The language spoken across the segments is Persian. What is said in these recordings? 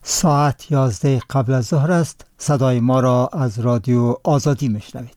ساعت 11 قبل از ظهر است. صدای ما را از رادیو آزادی میشنوید.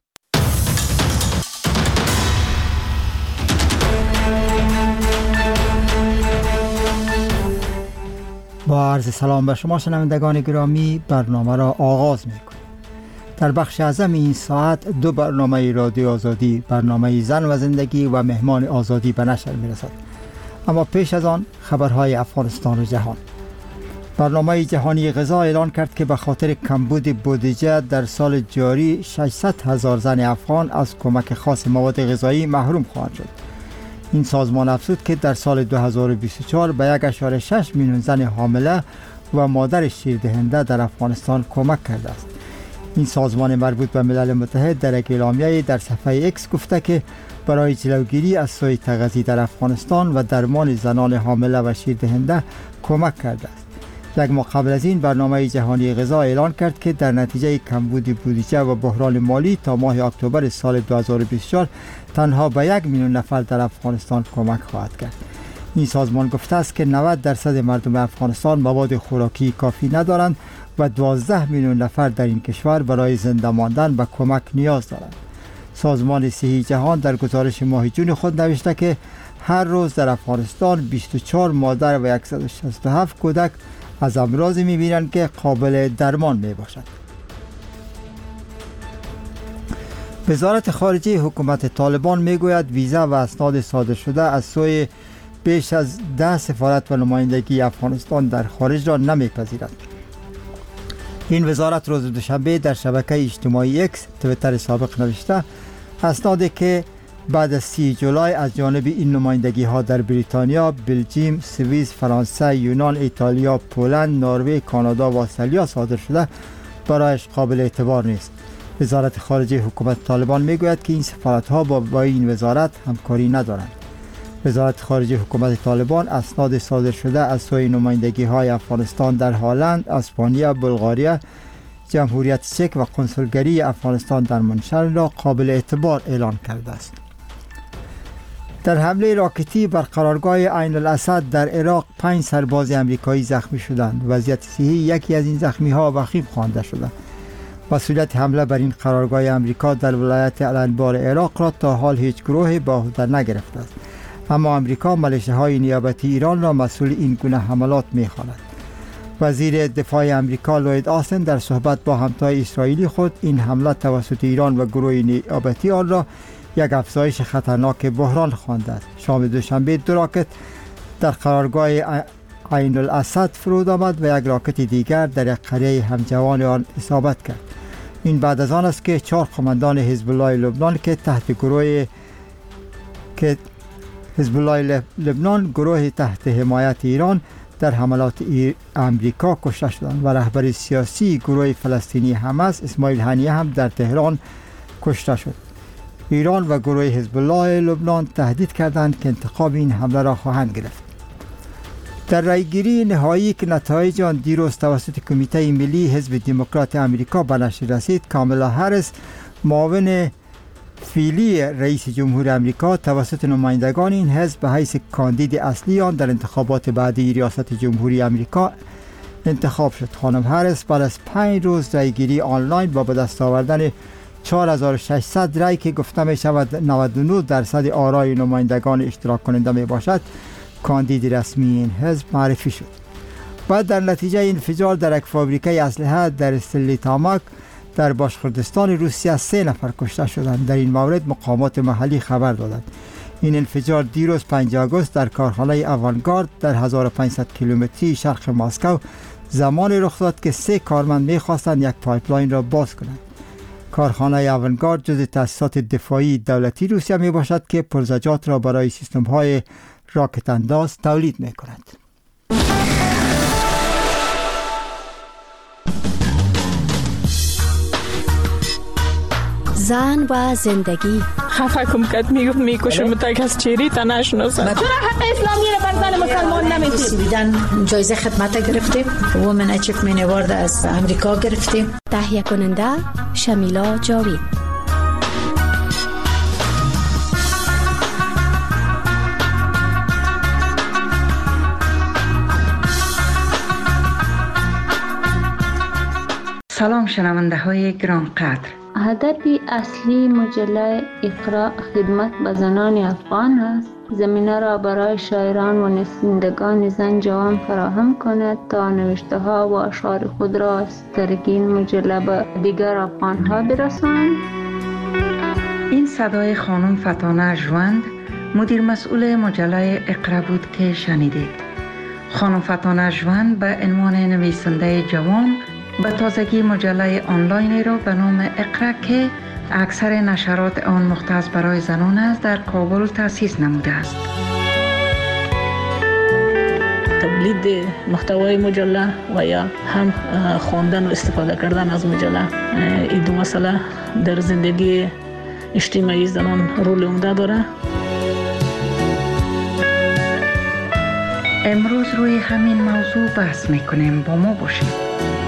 با عرض سلام به شما شنوندگان گرامی، برنامه را آغاز میکنیم. در بخش اعظم این ساعت دو برنامه رادیو آزادی، برنامه زن و زندگی و مهمان آزادی به نشر میرسد. اما پیش از آن خبرهای افغانستان و جهان. برنامه جهانی غذا اعلان کرد که به خاطر کمبود بودجه در سال جاری 600,000 زن افغان از کمک خاص مواد غذایی محروم خواهند شد. این سازمان افزود که در سال 2024 به 1.6 میلیون زن حامله و مادر شیردهنده در افغانستان کمک کرده است. این سازمان مربوط به ملل متحد در یک اعلامیه در صفحه ایکس گفته که برای جلوگیری از سوء تغذیه در افغانستان و درمان زنان حامله و شیردهنده کمک کرده است. یک ماه قبل از این برنامه جهانی غذا اعلان کرد که در نتیجه کمبود بودجه و بحران مالی تا ماه اکتبر سال 2024 تنها به 1 میلیون نفر در افغانستان کمک خواهد کرد. این سازمان گفته است که 90% مردم افغانستان مواد خوراکی کافی ندارند و 12 میلیون نفر در این کشور برای زنده ماندن به کمک نیاز دارند. سازمان صحی جهان در گزارش ماه جون خود نوشته که هر روز در افغانستان 24 مادر و 167 کودک از امراضی می‌بینند که قابل درمان میباشد. وزارت خارجه حکومت طالبان میگوید ویزا و اسناد صادر شده از سوی بیش از 10 سفارت و نمایندگی افغانستان در خارج را نمیپذیرد. این وزارت روز دوشنبه در شبکه اجتماعی اکس توییتر سابق نوشته اسنادی که بعد از 30 جولای از جانب این نمایندگی ها در بریتانیا، بلژیم، سوئیس، فرانسه، یونان، ایتالیا، پولند، نروژ، کانادا و استرالیا صادر شده برایش قابل اعتبار نیست. وزارت خارجه حکومت طالبان میگوید که این سفارت ها با این وزارت همکاری ندارند. وزارت خارجه حکومت طالبان اسناد صادر شده از سوی نمایندگی های افغانستان در هلند، اسپانیا، بلغاریا، جمهوریت چک و کنسولگری افغانستان در منشل را قابل اعتبار اعلان کرده است. در حمله راکتی بر قرارگاه عین الاسد در عراق 5 سرباز امریکایی زخمی شدند. وضعیت صحی یکی از این زخمی ها وخیم خوانده شده. مسئولیت حمله بر این قرارگاه امریکا در ولایت الانبار عراق را تا حال هیچ گروهی به عهده نگرفته است. اما امریکا ملیشه‌های نیابتی ایران را مسئول این گونه حملات می‌خواند. وزیر دفاع امریکا لوید آستن در صحبت با همتای اسرائیلی خود این حمله توسط ایران و گروه نیابتی آن را یک افزایش خطرناک بحران خوانده است. شام دوشنبه 2 راکت در قرارگاه عین الاسد فرود آمد و یک راکت دیگر در یک قریه همجوان آن اصابت کرد. این بعد از آن است که 4 قماندان حزب الله لبنان که تحت گروه گروه تحت حمایت ایران در حملات امریکا کشته شدند و رهبر سیاسی گروه فلسطینی حماس اسماعیل هنیه هم در تهران کشته شد. ایران و گروه حزب الله لبنان تهدید کردند که انتقام این حمله را خواهند گرفت. در رایگیری نهایی که نتایج آن دیروز توسط کمیته ملی حزب دموکرات امریکا به نشر رسید، کامالا هریس معاون فعلی رئیس جمهور امریکا توسط نمایندگان این حزب به حیث کاندید اصلی آن در انتخابات بعدی ریاست جمهوری امریکا انتخاب شد. خانم هریس بعد از 5 روز رایگیری آنلاین با به دست آوردن 4600 رای که گفته می شود 99% آرای نمایندگان اشتراک کننده می باشد کاندید رسمی این حزب معرفی شد. بعد در نتیجه انفجار در یک فابریکه اسلحه در استرلیتاماک در باشکردستان روسیه 3 نفر کشته شدند. در این مورد مقامات محلی خبر دادند. این انفجار دیروز 5 آگوست در کارخانه اوانگارد در 1500 کیلومتری شرق مسکو زمانی رخ داد که 3 کارمند می‌خواستند یک پایپلاین را باز کنند. کارخانه اوانگارد جزء تأسیسات دفاعی دولتی روسیه می باشد که پرزجات را برای سیستم‌های راکت انداز تولید می‌کند. زن و زندگی. خفه کم کد میکشم تا کس چیری تا نشناسم. چرا حق اسلامی رو بر زن مسلمان نمیدید؟ سویدن جایزه خدمت گرفتیم، وومن اچیومنت اوارد از امریکا گرفتیم. تهیه کننده شمیلا جاوید. سلام شنونده های گران قدر. هدف اصلی مجله اقرا خدمت به زنان افغان است. زمینه را برای شاعران و نویسندگان زن جوان فراهم کند تا نوشته ها و اشعار خود را از طریق این مجله به دیگر افغان ها برسانند. این صدای خانم فتانه ژوند، مدیر مسئول مجله اقرا بود که شنیدید. خانم فتانه ژوند به عنوان نویسنده جوان به تازگی مجله آنلاینی را به نام اقرا که اکثر نشرات آن مختص برای زنان است در کابل تأسیس نموده است. تولید محتوای مجله و یا هم خواندن و استفاده کردن از مجله، این دو مسئله در زندگی اجتماعی زنان رول عمده داره. امروز روی همین موضوع بحث میکنیم. با ما باشید.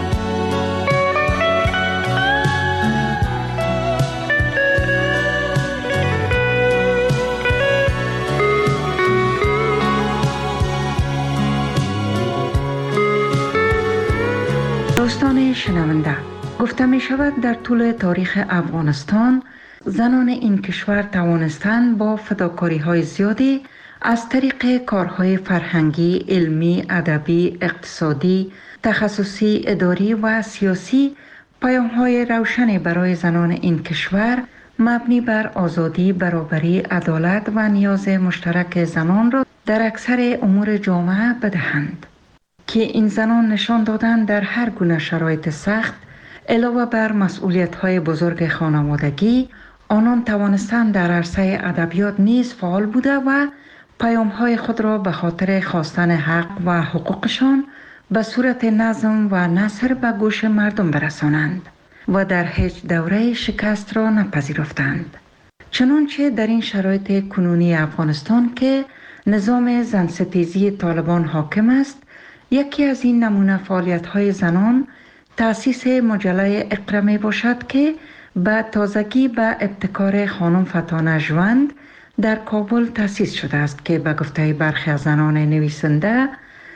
دوستان شنونده، گفته می شود در طول تاریخ افغانستان زنان این کشور توانستند با فداکاری های زیادی از طریق کارهای فرهنگی، علمی، ادبی، اقتصادی، تخصصی، اداری و سیاسی پیام های روشنی برای زنان این کشور مبنی بر آزادی، برابری، عدالت و نیاز مشترک زنان را در اکثر امور جامعه بدهند. که این زنان نشان دادند در هر گونه شرایط سخت علاوه بر مسئولیت‌های بزرگ خانوادگی، آنان توانستند در عرصه ادبیات نیز فعال بوده و پیام‌های خود را به خاطر خواستن حق و حقوقشان به صورت نظم و نثر به گوش مردم برسانند و در هیچ دوره شکست را نپذیرفتند. چنانچه در این شرایط کنونی افغانستان که نظام زنستیزی طالبان حاکم است، یکی از این نمونه فعالیت‌های زنان تأسیس مجله اقرا می باشد که به تازگی به ابتکار خانم فتانه ژوند در کابل تأسیس شده است که به گفته برخی از زنان نویسنده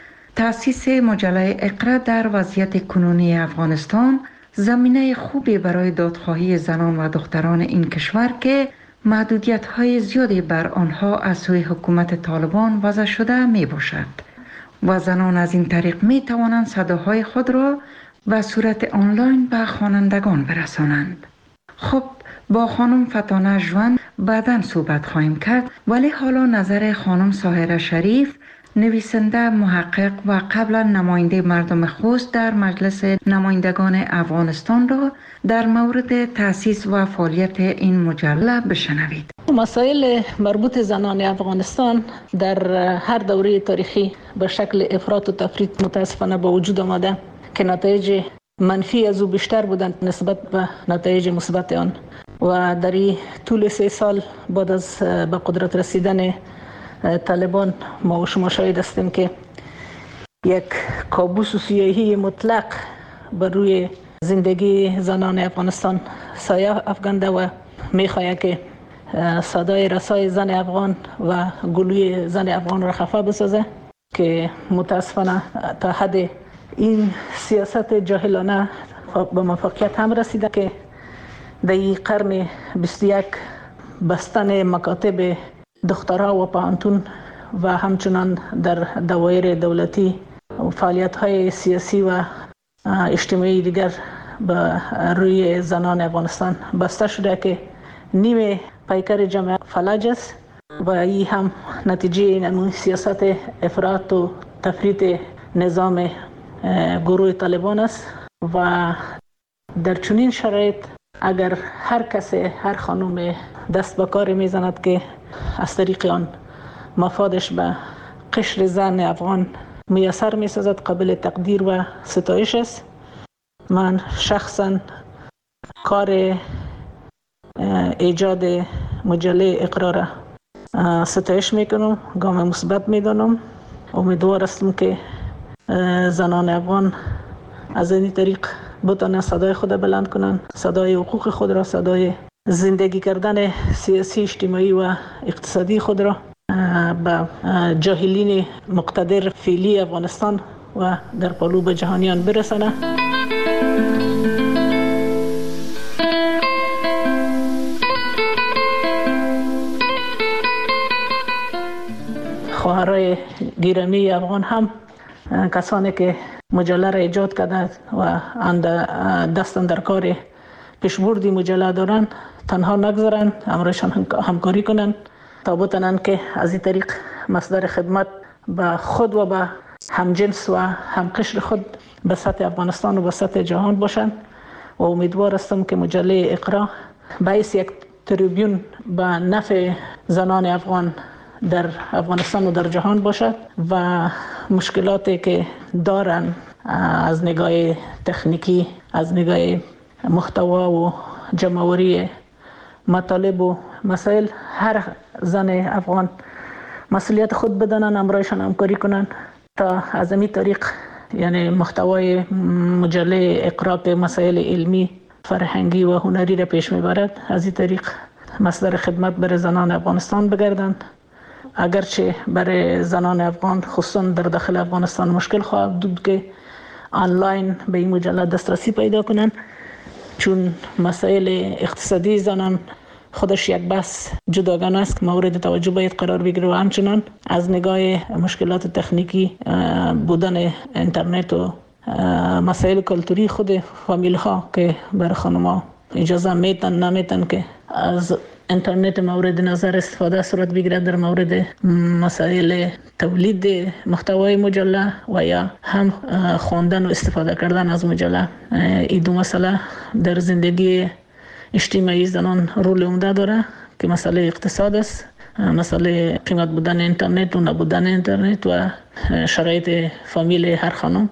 تأسیس مجله اقرا در وضعیت کنونی افغانستان زمینه خوبی برای دادخواهی زنان و دختران این کشور که محدودیت‌های زیادی بر آنها از سوی حکومت طالبان وضع شده می باشد و زنان از این طریق می توانند صداهای خود را به صورت آنلاین به خوانندگان برسانند. خب با خانم فتانه ژوند بعداً صحبت خواهیم کرد، ولی حالا نظر خانم ساحره شریف، نویسنده، محقق و قبلا نماینده مردم خوست در مجلس نمایندگان افغانستان را در مورد تأسیس و فعالیت این مجله بشنوید. مسائل مربوط زنان افغانستان در هر دوره تاریخی به شکل افراط و تفریط متاسفانه به وجود آمده که نتایج منفی از او بیشتر بودند نسبت به نتایج مثبت آن و در این طول 3 سال بعد از به قدرت رسیدن طالبان ما و شما شاهد هستیم که یک کابوس سیاهی مطلق بر روی زندگی زنان افغانستان سایه افکنده و میخواهد که صدای رسای زن افغان و گلوی زن افغان را خفه بسازه که متاسفانه تا حد این سیاست جاهلانه به موفقیت هم رسیده که در این قرن 21 بستن مکاتب دخترها و پانتون و همچنان در دوایر دولتی فعالیت‌های سیاسی و اجتماعی دیگر به روی زنان افغانستان بسته شده که نیمه پیکر جامعه فلج است و این هم نتیجه این سیاست افراط و تفریط نظام گروه طالبان است و در چنین شرایط اگر هر کس، هر خانم دست به کار میزند که از طریق آن مفادش به قشر زن افغان میسر میسازد، قابل تقدیر و ستایش است. من شخصا کار ایجاد مجله اقرا را ستایش میکنم، گام مثبت میدانم. امیدوار هستم که زنان افغان از این طریق بتوانند صدای خود بلند کنند، صدای حقوق خود را، صدای زندگی کردن سیاسی، اجتماعی و اقتصادی خود را به جاهلین مقتدر فعلی افغانستان و در قلوب جهانیان برسانند. گیرامی افغان هم کسانی که مجله را ایجاد کرده و دستن در کار پیشبردی مجله دارن تنها نگذارن، امرشان همکاری کنن تا بتونن که از این طریق مصدر خدمت به خود و به همجنس و همقشر خود به سطح افغانستان و به سطح جهان باشن و امیدوار هستم که مجله اقرا باعث یک تریبیون به نفع زنان افغان در افغانستان و در جهان باشد و مشکلاتی که دارن از نگاه تکنیکی، از نگاه محتوا و جمع‌آوری مطالب و مسائل، هر زن افغان مسئولیت خود بدانن، امرایشان همکاری کنن تا از این طریق یعنی محتوای مجله اقرا که مسائل علمی، فرهنگی و هنری را پیش میبرد، از این طریق مصدر خدمت برای زنان افغانستان بگردند. اگرچه برای زنان افغان خصوصا در داخل افغانستان مشکل خواهد بود که آنلاین به این مجله دسترسی پیدا کنند، چون مسائل اقتصادی زنان خودش یک بحث جداگانه است که مورد توجه باید قرار بگیره و همچنان از نگاه مشکلات تکنیکی بودن اینترنت و مسائل کلتوری خود فامیل ها که برای خانم‌ها اجازه میتن نمیتن که از اینترنت مورد نظر استفاده صورت بگیرد در مورد مسائل تولید محتوای مجله و یا هم خواندن و استفاده کردن از مجله. این دو مسئله در زندگی اجتماعی زنان رول عمده داره که مسئله اقتصاد است، مسئله قیمت بودن اینترنت و نبودن اینترنت و شرایط فامیل هر خانم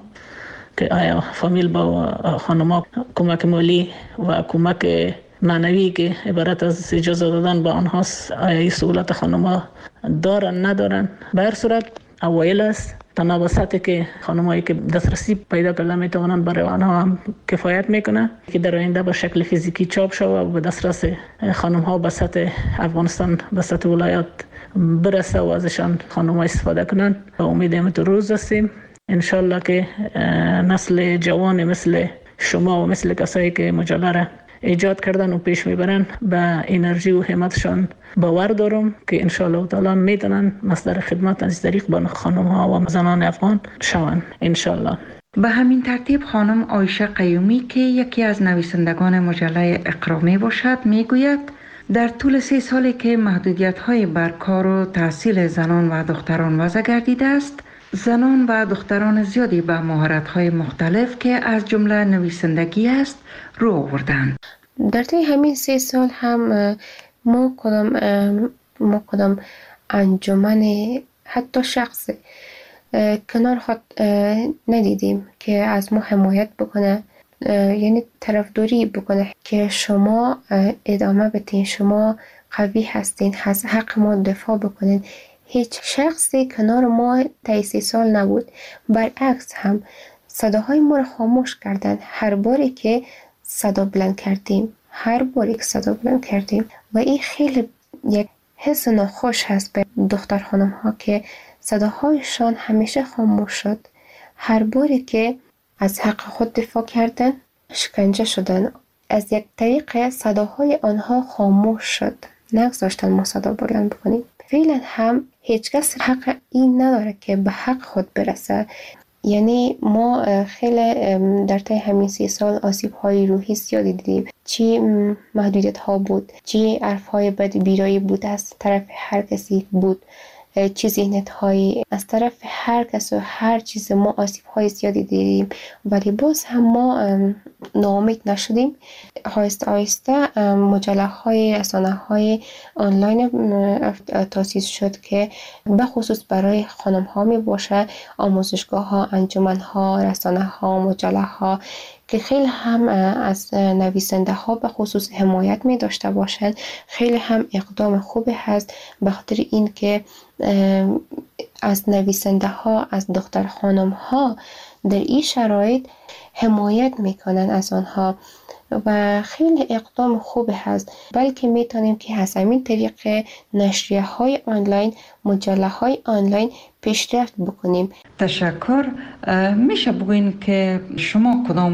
که آیا فامیل با خانم‌ها کمک مالی و کمک معنوی که عبارت از اجازه دادن به آنهاست، آیا این سهولت خانم‌ها دارن ندارن؟ به هر صورت اوایل است، تنها به سطحی که خانم‌هایی که دسترسی پیدا کرده میتوانند برای آنها هم کفایت میکنه که در آینده به شکل فیزیکی چاپ شود و به دسترس خانم‌ها به سطح افغانستان، به سطح ولایات برسه و ازشان خانم‌ها استفاده کنند. و امیدیم تو روز هستیم انشالله که نسل جوان مثل شما و مثل کسایی که مجله را ایجاد کردن و پیش میبرن به انرژی و همتشان باور دارم که انشالله تعالی میتونن مصدر خدمت از طریق به خانم‌ها و زنان افغان شوند انشالله. به همین ترتیب خانم عایشه قیومی که یکی از نویسندگان مجله اقرا می باشد میگوید در طول 3 سالی که محدودیت‌های بر کار و تحصیل زنان و دختران وضع گردیده است، زنان و دختران زیادی به مهارت‌های مختلف که از جمله نویسندگی است رو آوردند. در طی همین 3 سال هم ما کدام انجمن حتی شخص کنار خود ندیدیم که از ما حمایت بکنه، یعنی طرفداری بکنه که شما ادامه بدین، شما قوی هستین، از حق ما دفاع بکنین. هیچ شخصی کنار ما طی 3 سال نبود. برعکس هم صداهای ما رو خاموش کردن هر باری که صدا بلند کردیم و این خیلی یک حس ناخوش هست به دختر خانم ها که صداهایشان همیشه خاموش شد. هر باری که از حق خود دفاع کردن شکنجه شدن. از یک طریق صداهای آنها خاموش شد، نگذاشتن ما صدا بلند بکنیم. فعلا هم هیچ کس حق این نداره که به حق خود برسه. یعنی ما خیلی در طی همین 3 سال آسیب های روحی زیادی دیدیم، چی محدودیت ها بود، چی حرف های بد بیرایی بود از طرف هر کسی بود، چی ذهنیت هایی از طرف هر کس و هر چیز. ما آسیب های زیادی دیدیم ولی باز هم ما ناامید نشدیم. آهسته مجله های، رسانه های آنلاین تاسیس شد که به خصوص برای خانم ها می باشه، آموزشگاه ها، انجمن ها، رسانه ها، مجله ها که خیلی هم از نویسنده ها به خصوص حمایت می داشته باشند. خیلی هم اقدام خوبی هست به خاطر این که از نویسنده ها، از دختر خانم ها در این شرایط حمایت میکنن از آنها و خیلی اقدام خوبی هست. بلکه میتونیم که از همین طریق نشریه های آنلاین، مجله های آنلاین پیشرفت بکنیم. تشکر. میشه بگوین که شما کدام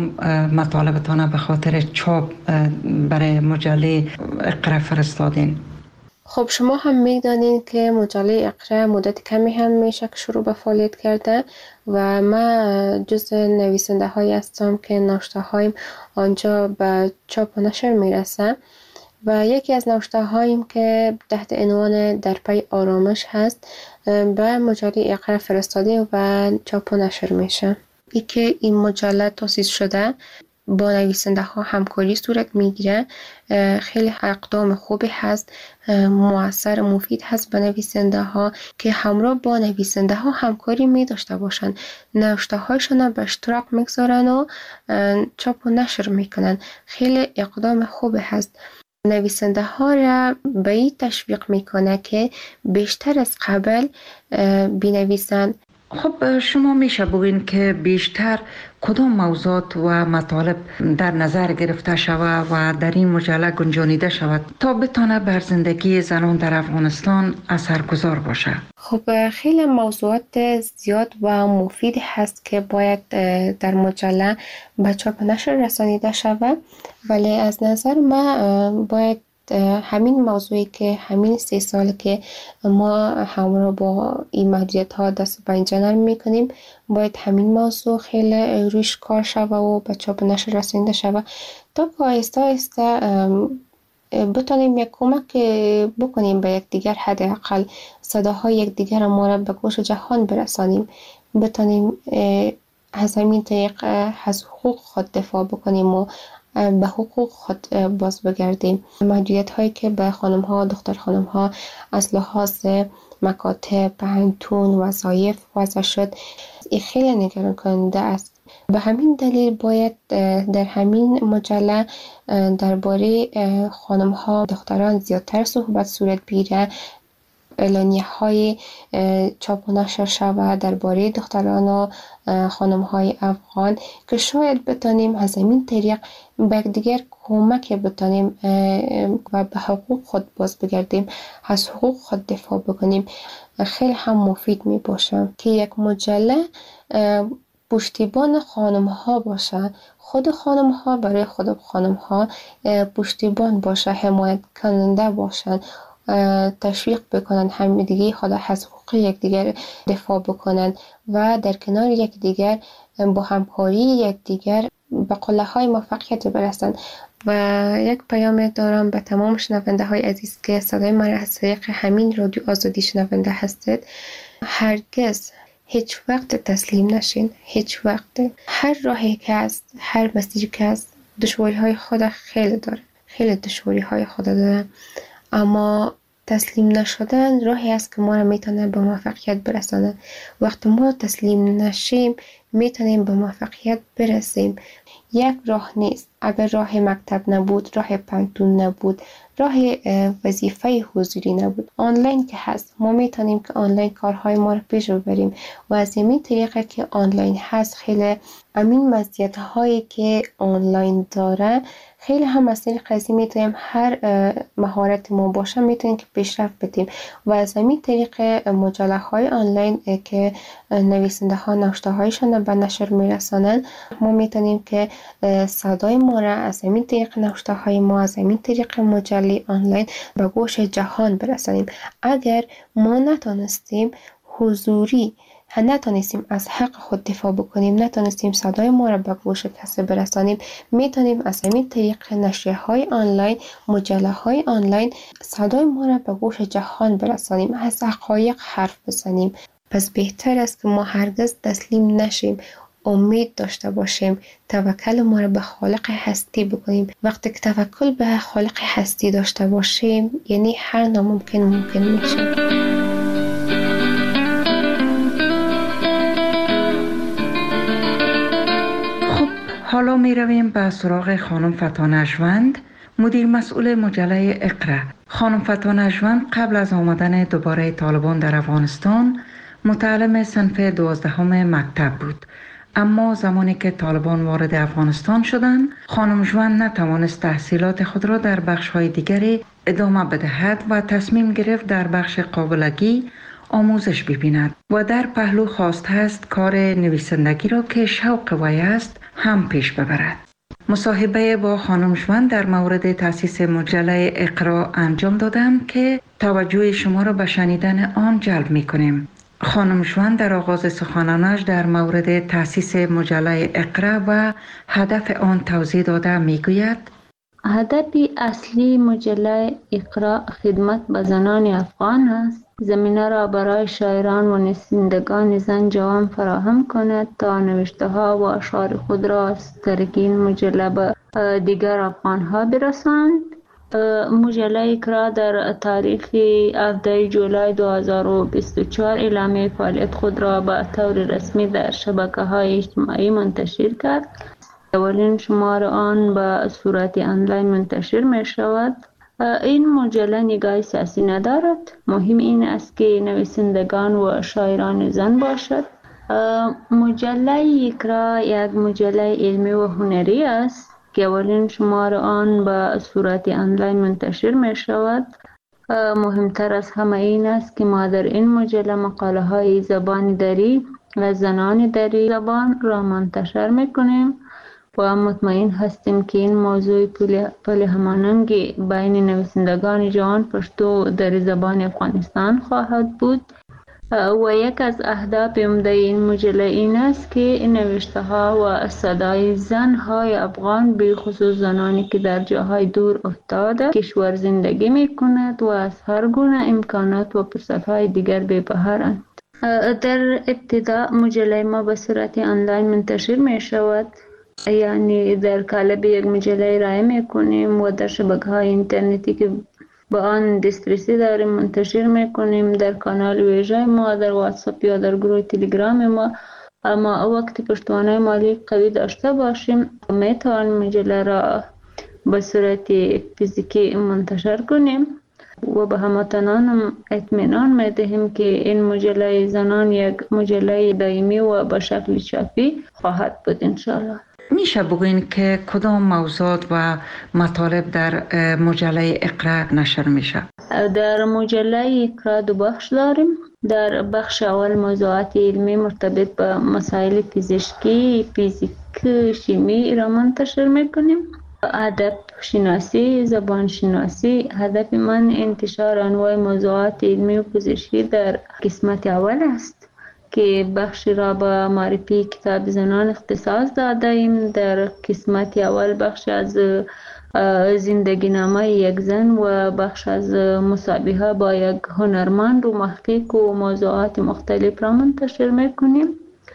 مطالبتان به خاطر چاپ برای مجله اقرا فرستادین؟ خب شما هم میدانین که مجله اقرا مدت کمی هم میشه که شروع به فعالیت کرده و من جز نویسنده هایی هستم که نوشته هایم آنجا به چاپ و نشر میرسه و یکی از نوشته هایم که تحت عنوان در پی آرامش هست به مجله اقرا فرستاده و چاپ و نشر میشه. ای که این مجله تأسیس شده با نویسنده ها همکاری صورت میگیره، خیلی اقدام خوبی هست، مؤثر مفید هست به نویسنده ها که همراه با نویسنده ها همکاری می داشته باشن، نوشته هایشان به اشتراک میگذارن و چاپ و نشر میکنن. خیلی اقدام خوبی هست. نویسنده ها را به این تشویق میکنه که بیشتر از قبل بنویسن. خب شما میشه بگوین که بیشتر کدام موضوعات و مطالب در نظر گرفته شود و در این مجله گنجانیده شود تا بتانه بر زندگی زنان در افغانستان اثرگذار باشه؟ خب خیلی موضوعات زیاد و مفید هست که باید در مجله به چاپ و نشر رسانیده شود، ولی از نظر من باید همین موضوعی که همین 3 سال که ما همراه با این محدودیت ها دست به اینجا نرم میکنیم، باید همین موضوع خیلی روش کار شود و به چاپ و نشر رسانیده شود تا که آهسته آهسته بتونیم یک کمک بکنیم به یکدیگر، حداقل صداهای یکدیگر ما را به گوش جهان برسانیم، بتونیم از همین طریق از حقوق خود دفاع بکنیم و به حقوق خود باز بگردیم. محدودیت هایی که به خانم ها، دختر خانم ها از لحاظ مکاتب، پنهتون، وظایف وضع شد، این خیلی نگران کننده است. به همین دلیل باید در همین مجله درباره خانم ها، دختران زیادتر صحبت صورت بگیره، اعلانیه های چاپ و نشر شود درباره دختران و خانم های افغان که شاید بتانیم از همین طریق به دیگر کمک بتانیم و به حقوق خود باز بگردیم، از حقوق خود دفاع بکنیم. خیلی هم مفید می باشه که یک مجله پشتیبان خانم ها باشه، خود خانم ها برای خود خانم ها پشتیبان باشه، حمایت کننده باشن، تشویق بکنن همدیگه خود از حقوق یکدیگر دفاع بکنن و در کنار یکدیگر با همکاری یکدیگر به قله های موفقیت برسن. و یک پیام دارم به تمام شنونده های عزیز که صدای من از طریق همین رادیو آزادی شنونده هستید، هرگز هیچ وقت تسلیم نشین. هیچ وقت. هر راهی که است، هر مسیری که است، دشواری های خود خیلی داره، خیلی دشواری های خود داره، اما تسلیم نشدن راهی است که ما را میتونه به موفقیت برسانه. وقتی ما تسلیم نشیم میتونیم به موفقیت برسیم. یک راه نیست. اگر راه مکتب نبود، راه پنهتون نبود، راه وظیفه حضوری نبود، آنلاین که هست، ما میتونیم که آنلاین کارهای ما رو پیش ببریم و از این طریقه که آنلاین هست، خیلی همین مزیت هایی که آنلاین داره، خیلی هم از طریق قضیه میتونیم هر مهارت ما باشه میتونیم که پیشرفت بدیم و از همین طریق مجله های آنلاین که نویسنده ها نوشته هایشان به نشر میرسانن، ما میتونیم که صدای ما را از همین طریق نوشته های ما، از همین طریق مجله آنلاین به گوش جهان برسانیم. اگر ما نتونستیم حضوری، نتونستیم از حق خود دفاع بکنیم، نتونستیم صدای ما را به گوش کسی برسانیم، میتونیم از همین طریق نشریه های آنلاین، مجله های آنلاین صدای ما را به گوش جهان برسانیم، از حقایق حرف بزنیم. پس بهتر است که ما هرگز تسلیم نشیم، امید داشته باشیم، توکل ما را به خالق هستی بکنیم. وقتی که توکل به خالق هستی داشته باشیم، یعنی هر ناممکن ممکن میشه. حالا می رویم به سراغ خانم فتا نجوند، مدیر مسئول مجله اقرا. خانم فتا نجوند قبل از آمدن دوباره طالبان در افغانستان متعلم صنف 12 مکتب بود، اما زمانی که طالبان وارد افغانستان شدند، خانم جوند نتوانست تحصیلات خود را در بخش‌های دیگری ادامه بدهد و تصمیم گرفت در بخش قابلگی آموزش ببیند و در پهلو خواست است کار نویسندگی را که شوق وی است هم پیش ببرد. مصاحبه با خانم جوان در مورد تأسیس مجله اقرا انجام دادم که توجه شما را به شنیدن آن جلب می کنیم. خانم جوان در آغاز سخنانش در مورد تأسیس مجله اقرا و هدف آن توضیح داده می گوید: هدف اصلی مجله اقرا خدمت به زنان افغان است. زمینه را برای شاعران و نویسندگان زن جوان فراهم کند تا نوشته ها و اشعار خود را از طریق این مجله به دیگر افغان ها برسانند. مجله اقرا در تاریخ 17 جولای 2024 اعلامیه فعالیت خود را به طور رسمی در شبکه‌های اجتماعی منتشر کرد. اولین شماره آن به صورت آنلاین منتشر می شود. این مجله نگاه سیاسی ندارد. مهم این است که نویسندگان و شاعران زن باشد. مجله اقرا یک مجله علمی و هنری است که اولین شماره آن به صورت آنلاین منتشر می شود. مهمتر از همه این است که ما در این مجله مقاله های زبان دری و زنان دری زبان را منتشر می کنیم و مطمئن هستیم که این موضوع پل هماننگ بین نویسندگان جوان پشتو در زبان افغانستان خواهد بود و یک از اهداف عمده این مجله این است که نوشته ها و صدای زن های افغان به خصوص زنانی که در جاهای دور افتاده کشور زندگی می کند و از هر گونه امکانات و فرصت های دیگر بی بهرند. در ابتدا مجله ما به صورت آنلاین منتشر می شود، یعنی در قالب یک مجله ارائه می کنیم و در شبکه‌های اینترنتی که با آن دسترسی داریم منتشر می کنیم، در کانال ویژه ما، در واتساپ یا در گروه تلگرام ما. اما وقتی پشتوانه مالی قوی داشته باشیم می توانیم مجله را به صورت فیزیکی منتشر کنیم و به هموطنان اطمینان می دهیم که این مجله زنان یک مجله دائمی و به شکل چاپی خواهد بود انشاءالله. میشه بگوین که کدام موضوعات و مطالب در مجله اقرا نشر میشه؟ در مجله اقرا دو بخش داریم. در بخش اول موضوعات علمی مرتبط به مسائل پزشکی، فیزیک، شیمی را منتشر میکنیم. ادب شناسی، زبان شناسی. هدف من انتشار انواع موضوعات علمی و پزشکی در قسمت اول است که بخش را به معرفی کتاب زنان اختصاص داده ایم. در قسمت اول بخش از زندگی نامه یک زن و بخش از مصاحبه با یک هنرمند و محقق و موضوعات مختلف را منتشر میکنیم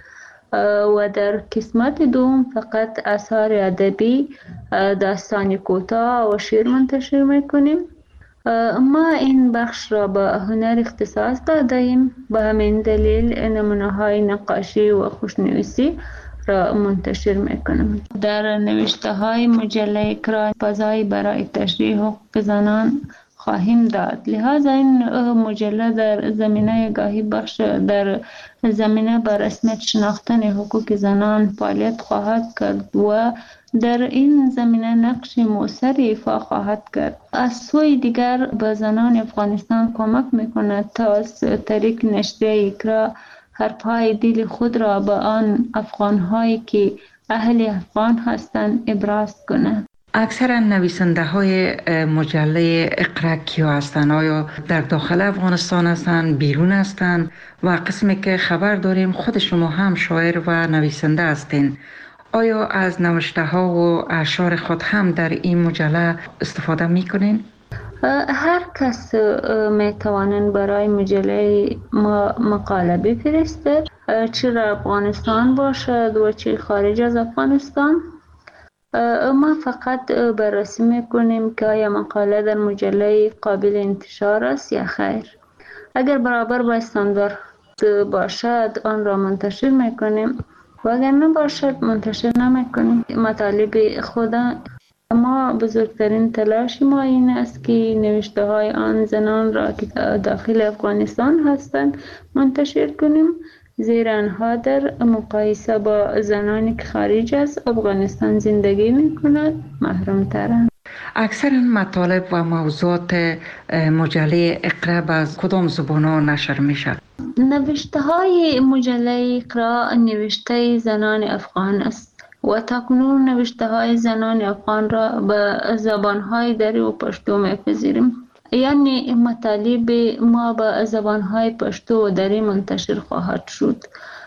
و در قسمت دوم فقط آثار ادبی، داستان کوتاه و شعر منتشر میکنیم. ما این بخش را به هنر اختصاص داده ایم، به همین دلیل نمونه های نقاشی و خوشنویسی را منتشر میکنیم. در نوشته های مجله اقرا فضایی برای تشریح حقوق زنان خواهیم داد. لذا این مجله در زمینه گاهی بخش در زمینه بر رسمیت شناختن حقوق زنان فعالیت خواهد کرد و در این زمینه نقش مؤثری ایفا خواهد کرد. از سوی دیگر به زنان افغانستان کمک میکند تا از طریق نشریه اقرا حرفهای دل خود را به آن افغانهایی که اهل افغان هستند ابراز کنند. اکثر نویسنده های مجله اقرا کیا هستند؟ آیا در داخل افغانستان هستند، بیرون هستند؟ و قسمی که خبر داریم خود شما هم شاعر و نویسنده هستین. آیا از نوشته ها و اشعار خود هم در این مجله استفاده میکنین؟ هر کس میتوانند برای مجله ما مقاله بفرسته، چه در افغانستان باشد و چه خارج از افغانستان. ما فقط بررسی میکنیم که آیا مقاله در مجله قابل انتشار است یا خیر. اگر برابر با استاندارد باشد آن را منتشر میکنیم و اگر نباشد منتشر نمیکنیم. مطالب خود ما بزرگترین تلاش ما این است که نوشته های آن زنان را که داخل افغانستان هستند منتشر کنیم، زیرا آنها در مقایسه با زنانی که خارج از افغانستان زندگی میکنند محروم ترند. اکثر مطالب و موضوعات مجله اقرا از کدام زبان‌ها نشر میشه؟ نوشته های مجله اقرا نوشته زنان افغان است و تاکنون نوشته های زنان افغان را به زبان های دری و پشتو میپذیریم. یعنی مطالب ما به زبان های پشتو و دری منتشر خواهد شد.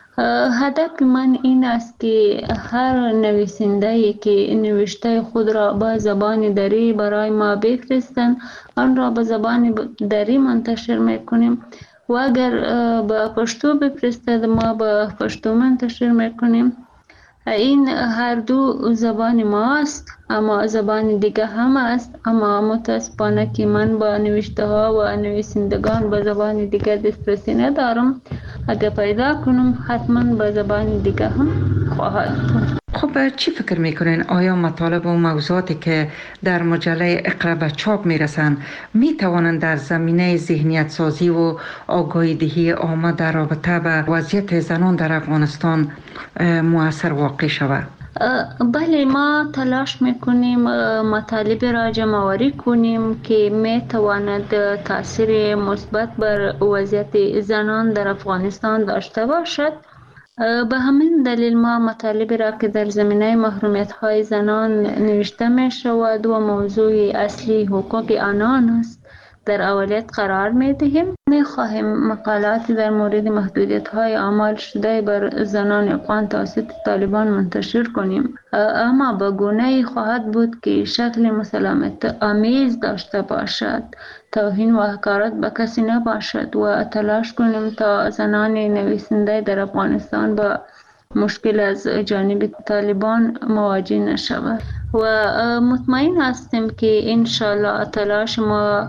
هدف من این است که هر نویسنده که نوشته خود را به زبان دری برای ما بفرستند، آن را به زبان دری منتشر میکنیم و اگر به پشتو بفرستد ما به پشتو منتشر میکنیم. این هر دو زبان ما است، اما زبان دیگه هم است. اما متاسفانه که من با نوشته ها و نویسندگان به زبان دیگه دسترسی ندارم. اگر پیدا کنم حتما به زبان دیگه هم خواهد بود. خب چی فکر میکنین؟ آیا مطالب و موضوعاتی که در مجله اقرا به چاپ میرسن میتوانند در زمینه ذهنیت سازی و آگاهی دهی عامه در رابطه به وضعیت زنان در افغانستان مؤثر واقع شود؟ بله، ما تلاش میکنیم مطالب را جمع‌آوری کنیم که میتواند تاثیر مثبت بر وضعیت زنان در افغانستان داشته باشد. به همین دلیل ما مطالبی را که در زمینه محرومیت های زنان نوشته می شود و موضوع اصلی حقوق آنان است در اولویت قرار می دهیم. می خواهیم مقالات در مورد محدودیت های اعمال شده بر زنان افغان توسط طالبان منتشر کنیم، اما به گونه‌ای خواهد بود که شکل مسالمت آمیز داشته باشد، توهین و حقارت به کسی نباشد و تلاش کنیم تا زنان نویسنده در افغانستان با مشکل از جانب طالبان مواجه نشود و مطمئن هستیم که انشالله تلاش ما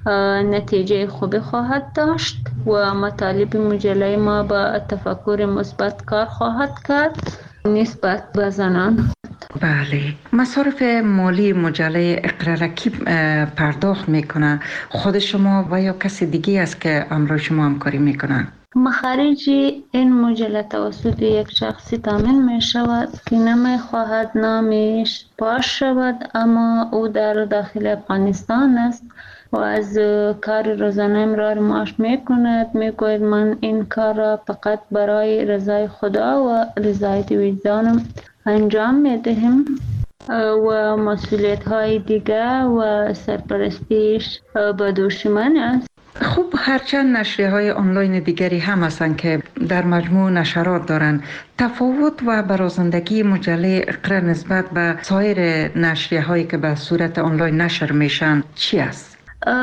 نتیجه خوبی خواهد داشت و مطالب مجله ما با تفکر مثبت کار خواهد کرد نسبت به زنان. بله، مصارف مالی مجله اقرا را کی پرداخت میکنه؟ خود شما و یا کسی دیگه است که همراه شما همکاری میکنه؟ مخارج این مجله توسط یک شخصی تامین می شود که نمی خواهد نامش پاش شود، اما او در داخل افغانستان است و از کار روزانه امرار معاش می کند. می گوید من این کار را فقط برای رضای خدا و رضایت وجدانم انجام می دهم و مسئولیت های دیگه و سرپرستیش به دوش من است. خب هرچند نشریه های آنلاین دیگری هم هستند که در مجموع نشرات دارند، تفاوت و برازندگی مجله اقرا نسبت به سایر نشریه هایی که به صورت آنلاین نشر میشن چی است؟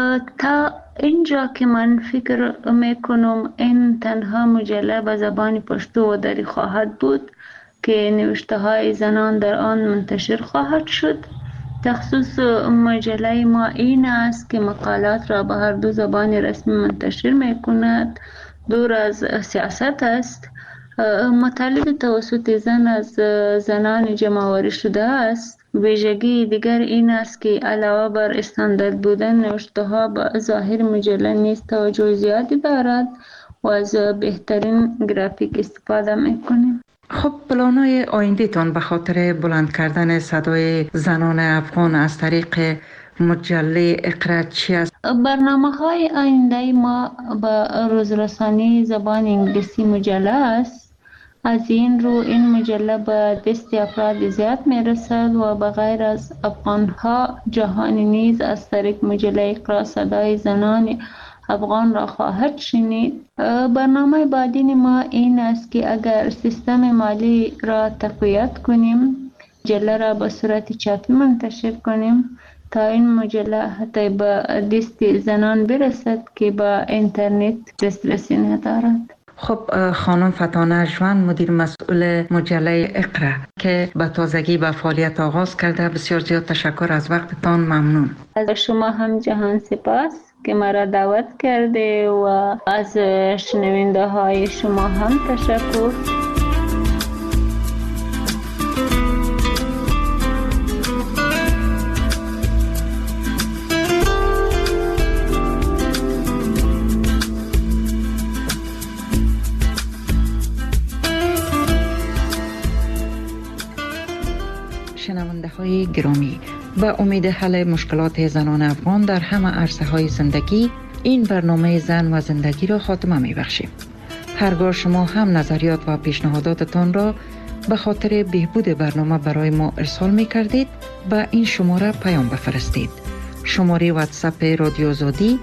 تا اینجا که من فکر میکنم این تنها مجله به زبان پشتو و دری خواهد بود که نوشته های زنان در آن منتشر خواهد شد. تخصص مجله ما این است که مقالات را به هر دو زبان رسمی منتشر می کند. دور از سیاست است. مطالب توسط زن از زنان جمع‌آوری شده است. ویژگی دیگر این است که علاوه بر استاندارد بودن نوشته ها به ظاهر مجله نیز توجه زیادی دارد و از بهترین گرافیک استفاده می کنیم. خب پلان‌های آینده تان به خاطر بلند کردن صدای زنان افغان از طریق مجله اقرا چی است؟ برنامه‌های آینده ما به روزرسانی زبان انگلیسی مجله است. از این رو این مجله به دست افراد زیاد میرسد و به غیر از افغان‌ها جهانی نیز از طریق مجله اقرا صدای زنان افغان را خواهد شنید. برنامه بعدین ما این است که اگر سیستم مالی را تقویت کنیم، مجله را به صورت چاپی منتشر کنیم تا این مجله حتی به دست زنان برسد که با اینترنت دسترسی ندارد. خب خانم فتانه جوان، مدیر مسئول مجله اقرا که به تازگی به فعالیت آغاز کرده، بسیار زیاد تشکر از وقتتان. ممنون. از شما هم جهان سپاس که مرا دعوت کرده و از شنونده های شما هم تشکر. شنونده های گرامی، به امید حل مشکلات زنان افغان در همه عرصه های زندگی، این برنامه زن و زندگی را خاتمه می بخشیم. هرگاه شما هم نظریات و پیشنهاداتتان را به خاطر بهبود برنامه برای ما ارسال می کردید به این شماره پیام بفرستید. شماره واتساپ رادیو آزادی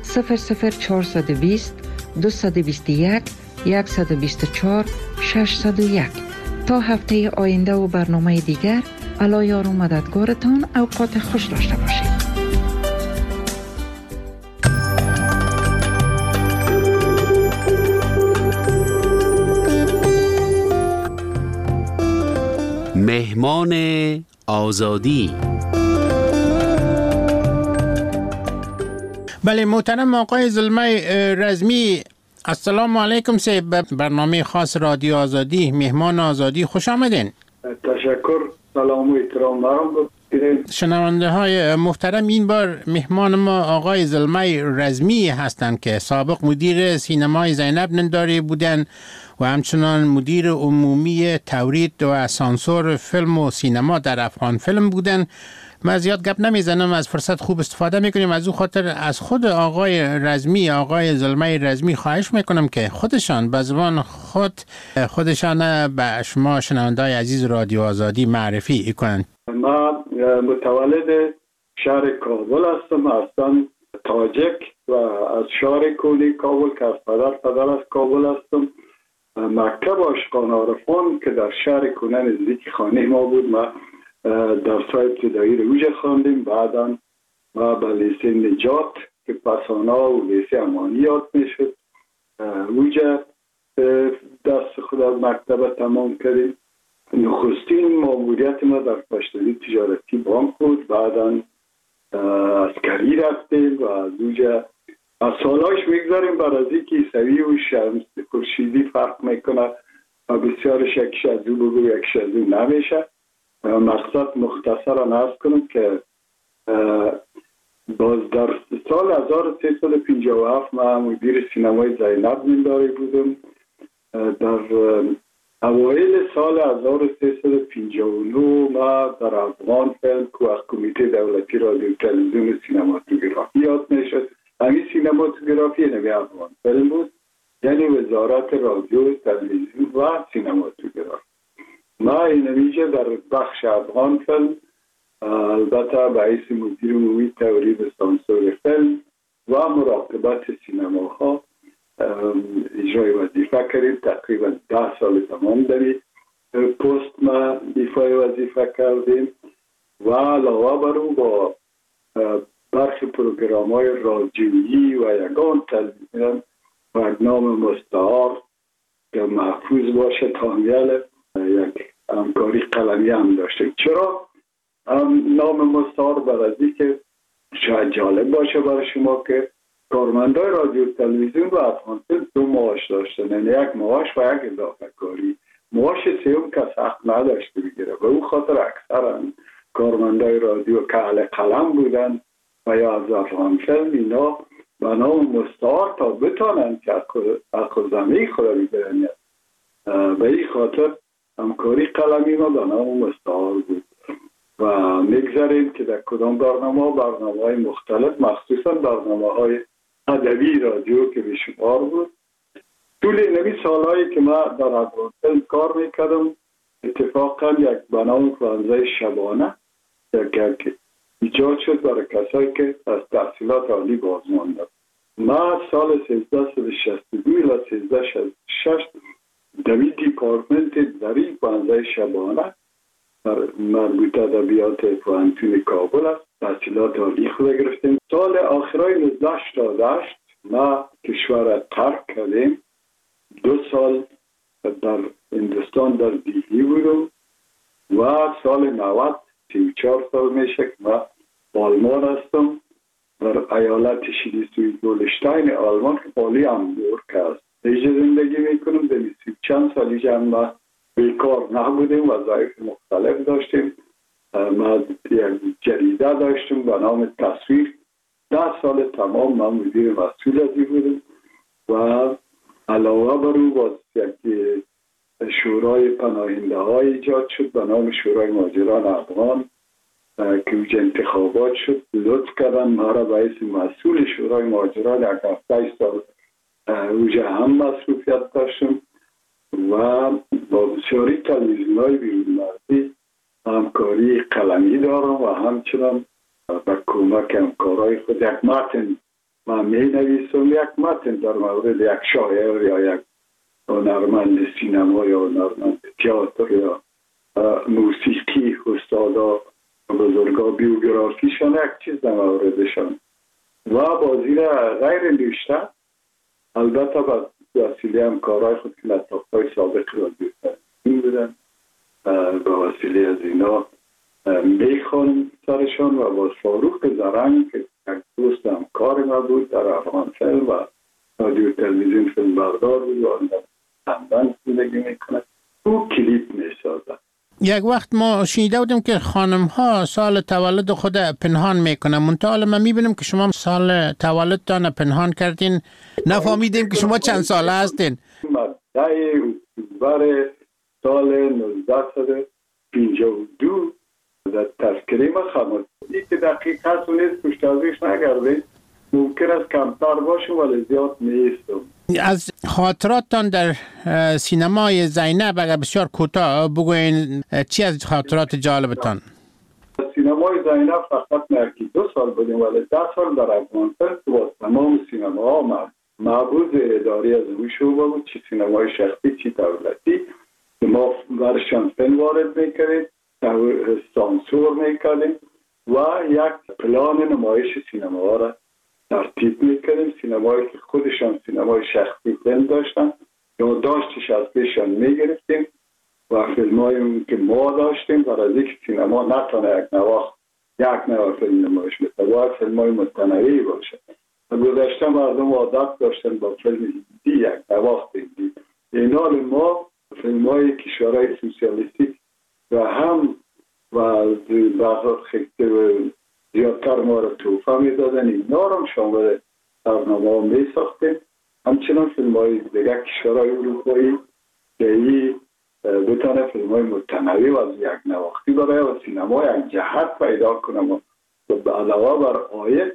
00420 221 124 601. تا هفته آینده و برنامه دیگر، الله یار و مددگارتان. اوقات خوش داشته باشید. مهمان آزادی. بله محترم آقای زلمه رزمی، السلام علیکم. سه برنامه خاص رادیو آزادی مهمان آزادی خوش آمدین. تشکر. سلام و احترام دارم. شنونده های محترم، این بار مهمان ما آقای زلمه رزمی هستند که سابق مدیر سینمای زینب ننداری بودن و همچنان مدیر عمومی تولید و سانسور فیلم و سینما در افغان فیلم بودن. ما زیاد گپ نمیزنم، از فرصت خوب استفاده میکنیم. از او خاطر از خود آقای رزمی، آقای زلمه رزمی خواهش میکنم که خودشان به زبان خودشان به شما شنونده‌های عزیز رادیو آزادی معرفی کنند. ما متولد شهر کابل هستم، اصلا تاجک و از شهر کولی کابل که از پدر از کابل هستم. مکتب عاشقان عارفان که در شهر کنه نزدیک خانه ما بود، ما درس‌های ابتدایی رو اوجه خواندیم. بعدا ما به لیسه نجات که پسانا و لیسه امانی یاد میشد اوجه درس خود از مکتب تمام کردیم. نخستین ماموریت ما در پشتوی تجارتی بانک بود. بعدا عسکری رفتیم و از اوجه از سالاش میگذاریم بر از اینکه عیسوی و شمس خورشیدی فرق میکنه و بسیارش یکیش از او بگو یکیش از او نمیشه. مقصد مختصر نرس کنم که باز در سال 1357 من مدیر سینمای زینب ننداری بودم. در اوایل سال 1359 ما در افغان فیلم که از کمیته دولتی رادیو تلویزیون و سینماتوگرافی یاد میشد. همین سینماتوگرافی نمی افغان فیلم بود، یعنی وزارت رادیو تلویزیون و سینماتوگرافی. ما اینمیجه در بخش افغان فیلم البته به حیث مدیر عمومی تولید سانسور فیلم و مراقبت سینماها اجرای وظیفه کردیم. تقریبا 10 سال تمام در پست ما ایفای وظیفه کردیم و علاوه بر او با برخی پروگرام‌های رادیویی و یگان تلویزیون برنامه مستعار که محفوظ باشه تامیل یک همکاری قلمی هم داشتیم. چرا نام مستعار؟ برای که شاید جالب باشه برای شما که کارمندای رادیو تلویزیون و افغان فیلم 2 معاش داشتن، یعنی یک معاش و یک اضافه کاری. معاش سیوم کس حق نداشته بگیره. به او خاطر اکثرا کارمندای رادیو که اهل قلم بودن و یا از افغان فیلم اینا به نام مستعار تا بتانن که حق زمین خود بگیرن. به این خاطر همکاری قلمی ما به نام مستعار بود و میگذاریم که در کدام برنامه‌های مختلف، مخصوصا برنامه‌های ادبی رادیو که بیشمار بود. طول این سالهایی که ما در افغان فیلم کار میکردم اتفاقا یک برنامه فرانزه شبانه که ایجاد شد برای کسایی که از تحصیلات عالی باز ماندن. ما سال 1362 الی 1366 دوی دیپارتمنت دری فرانزه شبانه مربوط ادبیات پوهنتون کابل است تحصیلات عالی خود گرفتیم. سال آخرای 1988 ما کشور ترک کردیم. 2 سال در هندوستان در دیلی بودم و سال 90 34 سال میشه که من آلمان هستم در ایالت شلیسوی گولشتاین آلمان که پالی همبورگ است. اینجا زندگی میکنم. در چند سالی جمع بیکار نبودیم، وظایف مختلف داشتیم. ما یک جریده داشتیم به نام تصویر. 10 سال تمام من مدیر مسئول ازی بودم و علاوه بر او باز یک شورای پناهنده های ایجاد شد به نام شورای مهاجران افغان که اوجه انتخابات شد. لطف کردن ما را به حیث مسئول شورای مهاجران 7 سال اوجه هم مصروفیت داشتم و با بسیاری تلویزیون‌های بیرون مرزی همکاری قلمی دارم و همچنان به کمک همکارای خود یک متن من می نویسم، یک متن در مورد یک شاعر یا یک هنرمند سینما یا هنرمند تئاتر یا موسیقی، استادا بزرگا بیوگرافیشان یک چیز در موردشان و بازی غیر نوشته، البته با وسیله همکارای خود که لطاف‌های سابق را این بودن به وسیله از اینا میخوان سرشان و با فاروق زرنگ که یک دوست همکار ما بود در افغان فیلم و رادیو تلویزیون فیلم بردار بود و لندن زندگی میکنه، او کلیپ میسازد. یک وقت ما شنیده بودیم که خانم ها سال تولد خود پنهان میکنن، منتها ما میبینیم که شما سال تولدتان پنهان کردین، نفهمیدیم که شما چند ساله هستین. مدعی اکتبر سال 1952 در تذکره ما خماسی که دقیق هست و نیست پشتازیش نگرده، ممکن است کمتر باشه ولی زیاد نیستم. از خاطراتتان در سینمای زینب اگر بسیار کوتاه بگوین، چی از خاطرات جالبتان؟ سینمای زینب فقط نرکی 2 سال بودیم ولی 10 سال در افغانستان با تمام سینماها معبود اداری از اون شعبه بود، چی سینمای شخصی چی دولتی، ما برشان فیلم وارد میکردیم، سانسور میکردیم و یک پلان نمایش سینما را ترتیب میکردیم. سینمایی که خودشان سینمای شخصی فیلم داشتن یا داشتش از پیشان میگرفتیم و فیلمایی که ما داشتیم برای از یک سینما نتانه یک نوع فیلم نمایش میکنه، باید فیلمای متنوعی باشه. گذشته مردم عادت داشتن با فیلم هندی یک نواخت هندی، این حال ما فیلمای کشورهای سوسیالیستی و هم و بعضات خیلی زیادتر ما را توفه میدادن، اینا را شامل برنامه می ساختیم. همچنان فیلم های دیگه کشورهای اروپایی که ای بتانه فیلم های متنوع و از یک نواختی برای و سینما یک جهت پیدا کنم و به علاوه بر آیت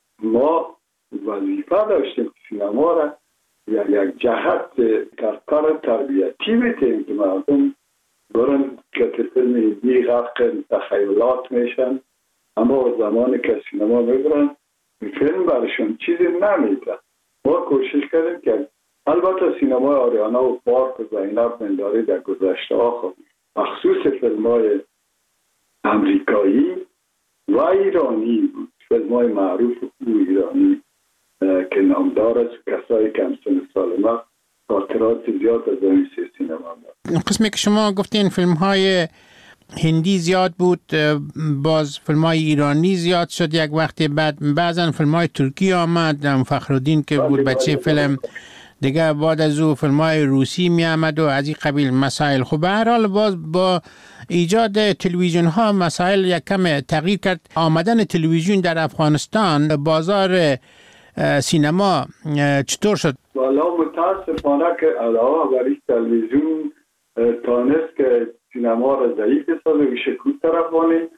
ما وظیفه داشتیم که سینما را یک جهت کار تربیتی بتیم که مردم برن که فیلم هندی غرق تخیلات میشن، اما زمانی که سینما میبرن فیلم برشون چیزی نمیده. ما کوشش کردیم که البته سینما آریانا و پارک و زینب منداری در گذشته ها خود مخصوص فیلم های امریکایی و ایرانی بود، فیلم های معروف و ایرانی که نامدار است، کسایی که همسن سال ما خاطرات زیاد از این سینما دارد. قسمی که شما گفتین فیلم های هندی زیاد بود، باز فیلم های ایرانی زیاد شد یک وقتی، بعد بعضا فیلم های ترکی آمد، فخرالدین که بود بچه فیلم دیگه، بعد از او فیلم های روسی می آمد و از این قبیل مسائل. خب به هر حال باز با ایجاد تلویزیون ها مسائل یک کم تغییر کرد. آمدن تلویزیون در افغانستان بازار سینما چطور شد؟ والا متاسفانه که علاوه بر این تلویزیون تانست که سینما را ضعیف بسازه و شکوت طرف وانه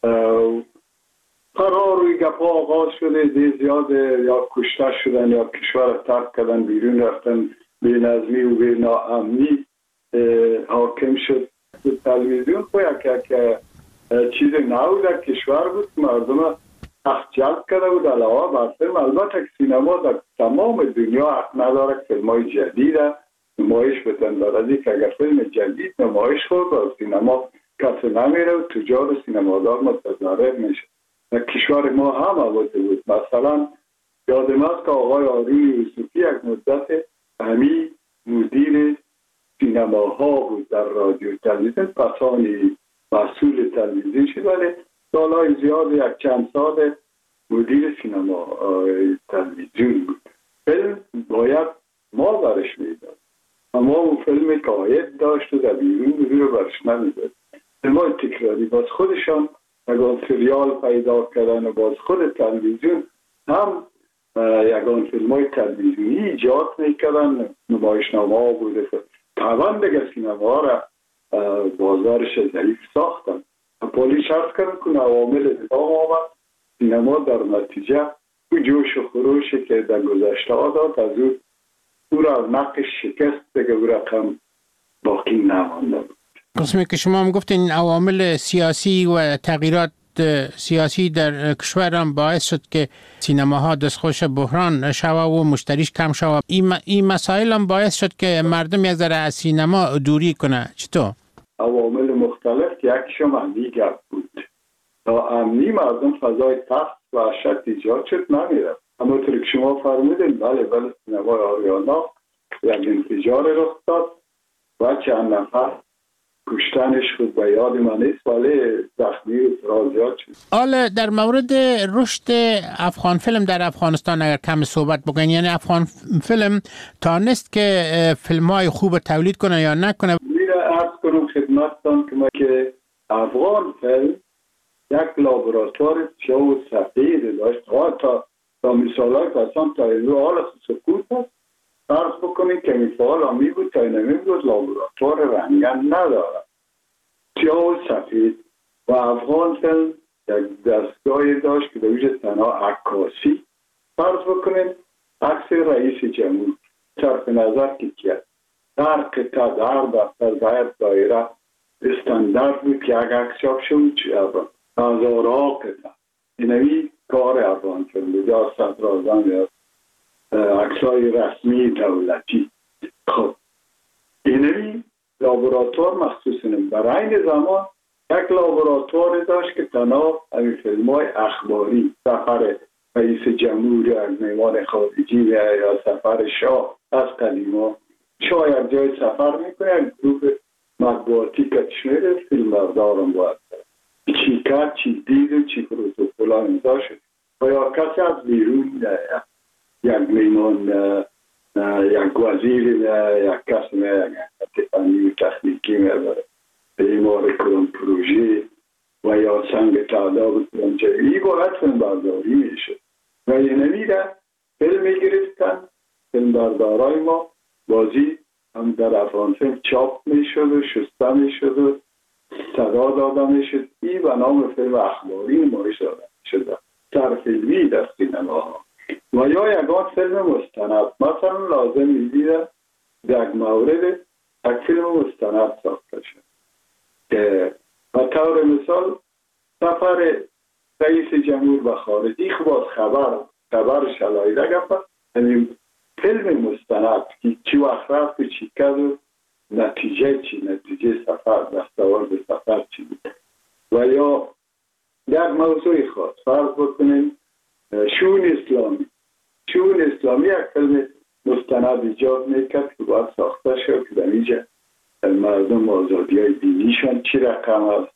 قرار روی گپا آغاز شده، زیاد یا کشته شدن یا کشور ترک کردن، بیرون رفتن، بی نظمی و بی ناامنی حاکم شد. تلویزیون خو یک چیز نو در کشور بود، مردم حق جلب کرده بود. علاوه بر فیلم البته سینما در تمام دنیا حق نداره فیلم های جدید نمایش بدن، دارد که اگر فیلم جدید نمایش خورد و سینما کسی نمیره و تجار سینمادار متضرر میشه. در کشور ما هم عوضه بود. مثلا یادم است که آقای آرون یوسفی یک مدت همی مدیر سینماها بود در رادیو تلویزیون، پسانی مسئول تلویزیون شد ولی سالهای زیاد یک چند سال مدیر سینما تلویزیون بود. فیلم باید ما برش میداد، اما اون فیلمی که آید داشت و در بیرون رو برش نمیداد. فیلمای تکراری باز خودشان یکان سریال پیدا کردن و باز خود تلویزیون هم یکان فیلمای تلویزیونی ایجاد میکردن، نمایشنامه ها بوده. طبعا دیگه سینما را بازارش ضعیف ساختن. پولی شرط کردن که عوامل ادام آمد، سینما در نتیجه او جوش و خروشی که در گذشته ها داد از او را نقش شکست دیگه او رقم باقی نمانده بود. قسمی که شما هم گفتین عوامل سیاسی و تغییرات سیاسی در کشور هم باعث شد که سینماها دستخوش بحران شوه و مشتریش کم شوه. این مسائل هم باعث شد که مردم یک ذره از سینما دوری کنه. چطور؟ عوامل مختلف که یکیشم امنی گپ بود. تا امنی مردم فضای ترس و وحشت ایجاد شد نمیرفت. اما طور که شما فرمودین بله سینمای آریانا یک انفجار رخ داد و چند نفر کشتنش خود به یاد من نیست ولی زخمی و زیاد شد. حالا در مورد رشد افغان فیلم در افغانستان اگر کم صحبت بکنین، یعنی افغان فیلم تانست که فیلم های خوب تولید کنه یا نکنه؟ میره عرض کنم خدمتتان که افغان فیلم یک لابراتوار سیاه و سفید داشت. تا مثال های کسان تا اینو حال سکوت هست فرض بکنید که مثال همی بود تا اینمی بود لابراتوار رنگن نداره سیاه و سفید و افغان فیلم یک دستگاهی داشت که دویش تنها عکاسی فرض بکنید عکس رئیس جمهور صرف نظر که کرد در قطعه در دفتر در دایره استاندارد بود که یک عکس چاپ شد هزارها قطعه اینوی کار افغان فیلم بود یا صدراعظم یا عکسای رسمی دولتی. خب اینوی لابراتوار مخصوصا برای این زمان یک لابراتوار داشت که تنها همین فیلم های اخباری سفر رئیس جمهور یا میوان خارجی یا سفر شاه از قدیما شاه یک جای سفر میکنه گروه مطبوعاتی که چشمه فیلم بردارم باید چی کرد چی دید و چی پروتوکول امضا شد و یا کسی از بیرون یک میمان یک وزیر یک کس یک فنی تخنیکی میبره ایمار کنم پروژه و یا سنگ تعداد کنم چه ای باید فیلم برداری میشه و یه نمیره فیلم میگرفتن فیلم بردارای ما بازی هم در افغان فیلم چاپ میشد و شسته میشد و صدا داده میشد ای و نام فیلم اخباری نمایش داده میشد سرفیلمی در سینماها و یا یکان فیلم مستند مثلا لازم میدیده یک مورد یک فیلم مستند ساخته شد که به طور مثال سفر رئیس جمهور به خارجی خب خبر شلایده گفت یعنی فیلم مستند که چی وقت رفت و چی کرد و نتیجه سفر دستاورد سفر چی بود و یا یک موضوع خاص فرض بکنیم شون اسلامی یک فیلم مستند ایجاد میکرد که باید ساخته شد که در اینجا مردم آزادی های دینیشان چی رقم هست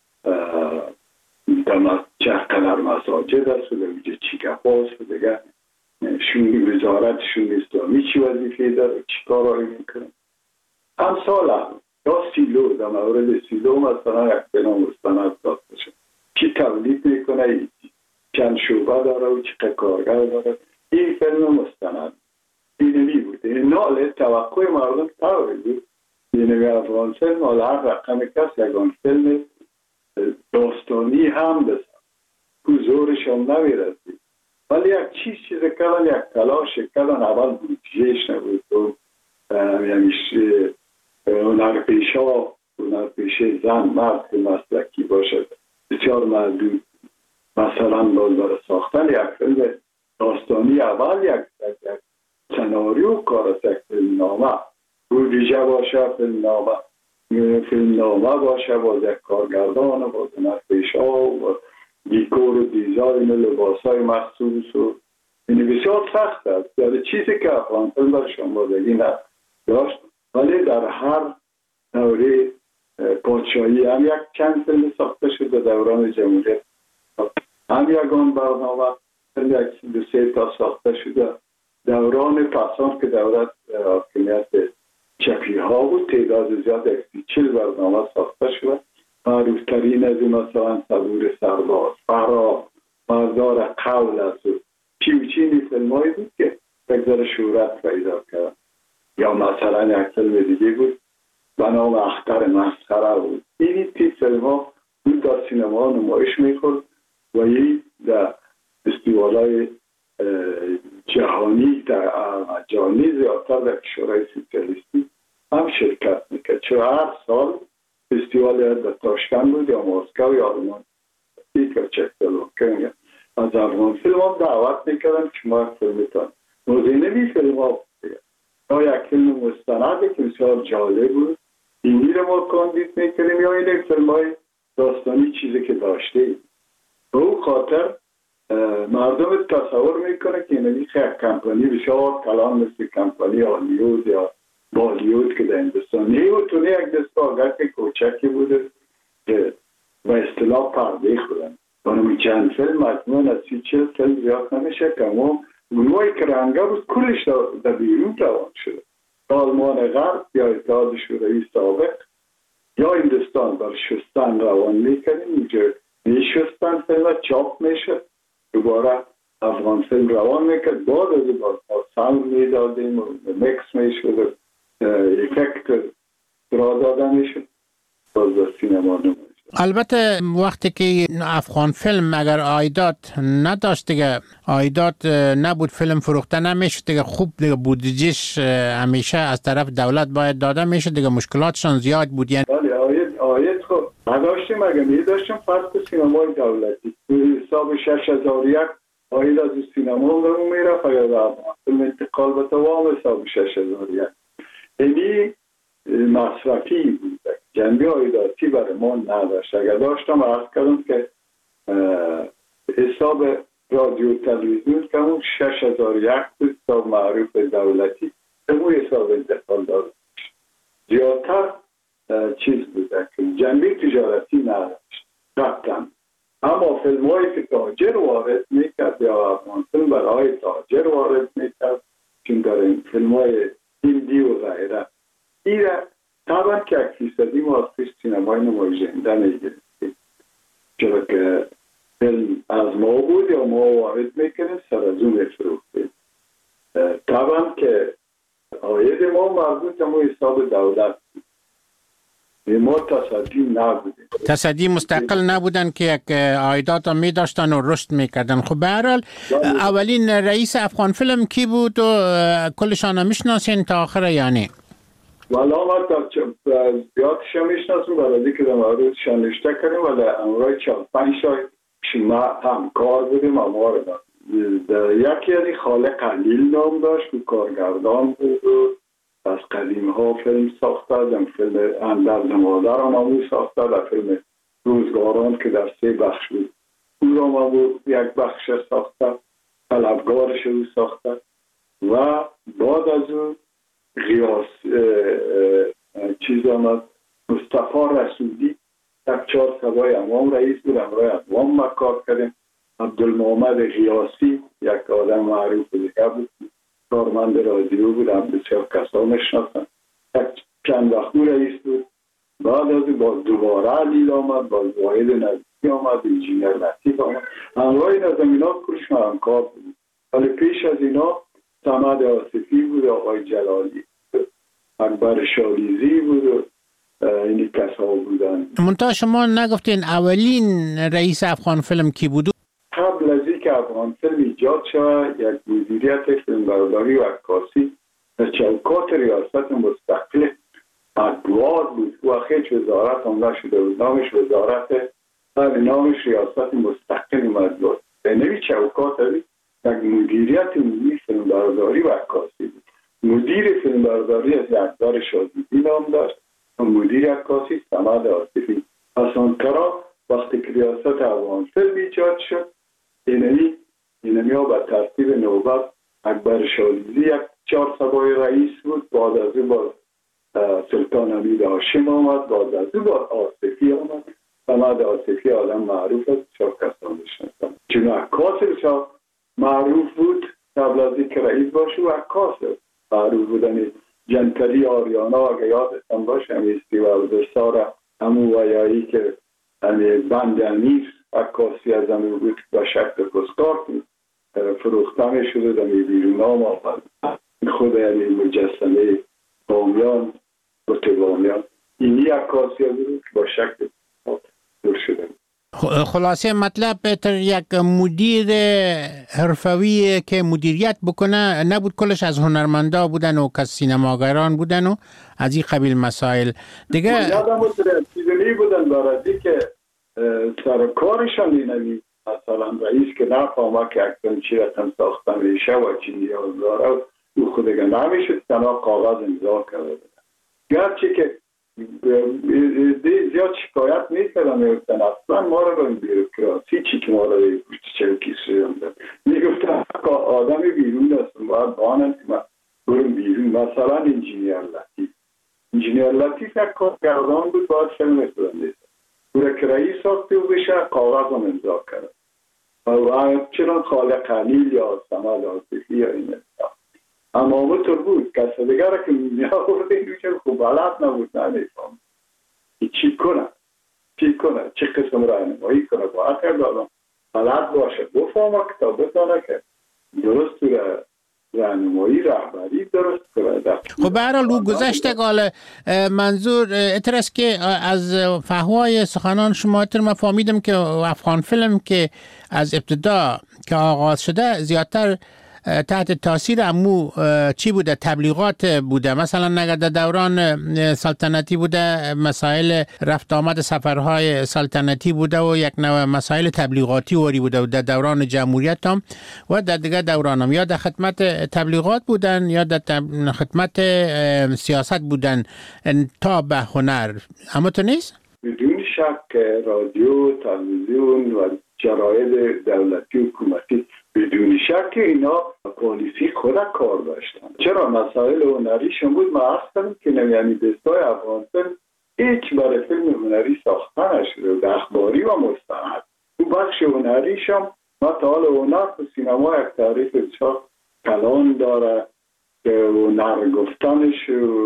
چه قدر مساجد هست و در اینجا چی گپ هست و دیگه وزارت شون اسلامی چی وظیفه داره چی کارهایی میکنه امثال هم یا سیلو در مورد سیلو مثلا یک فیلم مستند ساخته شد چی تولید میکنه چند شعبه داره و چی کارگر داره این فیلم مستند اینوی بود نال توقع مردم طوری بود اینوی افغان فیلم حالا هر رقم کس یکان فیلم داستانی هم بسن حضورش هم نمیرسید ولی یک چیز کلان یک تلاش کلان اول بودجهش نبود و همیشه هنرپیشه زن مرد که مسلکی باشد بسیار محدود مثلا برای ساختن یک فیلم داستانی اول یک سناریو کار است یک فیلم نامه بودجه باشه فیلم نامه باشه باز یک کارگردان باز هنرپیشه و دیکور و دیزاین و لباس های مخصوص و این بسیار سخت است یعنی چیزی که افغان فیلم در شنبادگی نداشت ولی در هر دوره پادشاهی هم یک چند فیلم ساخته شده دوران جمهوریت هم یکان برنامه یک دو سه تا ساخته شده دوران پسان که دولت حاکمیت چپی ها بود تعداد زیاد 40 برنامه ساخته شده معروف ترین از مثلا صبور سرباز فرا مردار قول است و چینی فیلم هایی بود که بگذار شهرت پیدا کرد یا مثلا یک فیلم دیگه بود به نام اختر مسخره بود این تیپ فیلم ها بود در سینما نمایش میخورد و این در فستیوال‌های جهانی زیادتر در کشورهای سوسیالیستی هم شرکت میکرد هر سال فستیوال در تاشکند بود یا مسکو یا آلمان پیکر چکسلواکی از افغان فیلم هم دعوت میکردن که ما فیلمتان موزینوی فیلم ها یا یک فیلم مستنده که بسیار جالب بود اینی رو ما کاندید میکنیم یا این فیلم های داستانی چیزی که داشته ایم. به او خاطر مردم تصور میکنه که اینوی خیلی کمپانی بسیار کلان مثل کمپانی هالیوود یا بالیوود که در هندوستان نیوتونه یک دستگاه کوچکی بوده که به اصطلاح پرده خودن بانوی چند فیلم مجموعا از 30-40 فیلم زیاد نمیشه که اما اونوی که رنگه بود کلش در بیرون روان شده آلمان غرب یا اتحاد شوروی سابق یا هندوستان بر شستن روان میکنیم اینجا میشستن فیلم چاپ میشه دوباره افغان فیلم روان میکرد بعد از باز ساوند میدادیم و مکس میشد افکت را داده میشد باز در سینما نمیشد. البته وقتی که افغان فیلم اگر عایدات نداشت دیگه عایدات نبود فیلم فروخته نمیشد دیگه خوب دیگه بودجهش همیشه از طرف دولت باید داده میشد دیگه مشکلاتشان زیاد بود یعنی بله عاید خب نداشتیم اگر میداشتیم فرق سینمای دولتی حساب 6001 عاید از سینما رو میرفت اگر فیلم انتقال به دوام حساب 6001 یعنی مصرفی بود جنبه عایداتی برای ما نداشت. اگر داشتم عرض کردم که حساب رادیو تلویزیون که اون 6001 بود حساب معروف دولتی که اون حساب انتقال داشت زیادتر چیز بوده که جنبه تجارتی نداشت قطعا. اما فیلم هایی که تاجر وارد میکرد یا افغان فیلم برای تاجر وارد میکرد چون در این فیلم های هندی و غیره ایره طبعا که 100% ما از پیش سینمای نمایشنده نگرفتیم چرا که فیلم از ما بود یا ما وارد میکنیم سر از اون میفروختیم. طبعا که عاید ما مربوط به حساب دولت بود ما تصدی نبودیم تصدی مستقل نبودن که یک عایدات هم می داشتن و رشد میکردن. خب به هر حال اولین رئیس افغان فیلم کی بود و کلشان هم میشناسین تا آخره یعنی؟ والا ما زیادش هم میشناسیم برای که در موردش نوشته کردیم ولی امرای 4-5 ما همکار بودیم اما یکی از خالق قلیل نام داشت که کارگردان بود و از قدیم ها فیلم ساخته در فیلم اندر مادر هم او ساخته در فیلم روزگاران که در 3 بخش بود او را ما بود یک بخش ساخته طلبگارش او ساخته و بعد از اون غیاس چیز آمد مصطفی رسولی یک 4 سوای امام رئیس بود امرای امام ما کار کردیم. عبدالمحمد غیاسی یک آدم معروف دیگه بود کارمند رادیو بود هم بسیار کسا میشناسن یک چند وقت رئیس بود. بعد از باز دوباره علیل آمد باز واحد نزدیکی آمد انجینر لطیف آمد امرای این از اینا کلش ما همکار بود ولی پیش از اینا صمد آصفی بود آقای جلالی اکبر شالیزی بود و اینی کسا بودن. منتها شما نگفتین اولین رئیس افغان فیلم کی بود؟ قبل از اینکه افغان فیلم ایجاد شود یک مدیریت فیلمبرداری و عکاسی در چوکات ریاست مستقل ادوار بود و هیچ وزارت هم نشده بود نامش وزارت نامش ریاست مستقل مدوار به نوی چوکات بود یک مدیریت عمومی فیلمبرداری و عکاسی بود. مدیر فیلمبرداری از اکبر شالیزی نام داشت و مدیر عکاسی صمد آصفی. اسانکرا وقتی که ریاست افغان فیلم ایجاد شد اینمی ها به ترتیب نوبت اکبر شالیزی یک 4 سوای رئیس بود بعد از او باز سلطان حمید هاشم آمد بعد از او باز آصفی آمد. صمد آصفی آدم معروف است 4 کسان میشناسن چون عکاس بسیار معروف بود قبل از اینکه رئیس باشه و عکاس معروف بودن جنتری آریانا اگه یادتان باشه همیستی و دستار همون ویایی که بند امیر عکاسی از همون بود با شکل پستکارت فروخته می شده در بیرون نام آمد خود مجسمه بامیان و تبامیان اینی عکاسی بود با شکل دور شده. خلاصه مطلب بهتر یک مدیر حرفوی که مدیریت بکنه نبود، کلش از هنرمندا بودن و که سینماگران بودن و از این قبیل مسائل دیگه. یادم بود چیزی بودن برای که سرکارشان اینمی مثلا رئیس که نفهمه که اکتن چی رقم ساختن ریشه و چی نیاز داره او خودگه نمیشد تنها کاغذ امضا کرده. گرچه که زیاد شکایت میکردم میگفتن اصلا ما رو به بیروکراسی چی که ما رو به چلکی سویان میگفتن آدمی بیرون هستم باید بانم که من برم بیرون. مثلا انجینیر لطیف یک کارگردان بود باید فیلم سازنده برای که رئیس ساخته و بشه کاغذ هم امضا کرد و چنان خالق خلیل یا سمد عاطفی یا این اما همونطور بود کسی دیگر را که می‌آورد اینو که خوب بلد نبود نمی‌فهم چی کنه چه قسم راهنمایی کنه باید آدم بلد باشه بفهمه کتاب بتانه که درست راهنمایی رهبری درست کنه. خب به هر حال گذشته قال منظور اتر است که از فهوای سخنان شما اتر من فهمیدم که افغان فیلم که از ابتدا که آغاز شده زیادتر تحت تاثیر امو چی بوده؟ تبلیغات بوده. مثلا نگه در دوران سلطنتی بوده مسائل رفت آمد سفرهای سلطنتی بوده و یک نوع مسائل تبلیغاتی وری بوده و در دوران جمهوریت هم و در دیگه دوران هم یا در خدمت تبلیغات بودن یا در خدمت سیاست بودن تا به هنر. اما تو نیست؟ بدون شک رادیو، تلویزیون و جراید دولتی و حکومتی بدون شک اینا پالیسی خود کار داشتن. چرا مسائل هنریشون بود؟ ما اصلا که یعنی دستای افغانستان هیچ برای فیلم هنری ساخته نشده و اخباری و مستند. تو بخش هنریشون ما تا حال هنر تو سینما یک تعریف بسیار کلان داره که هنر گفتنش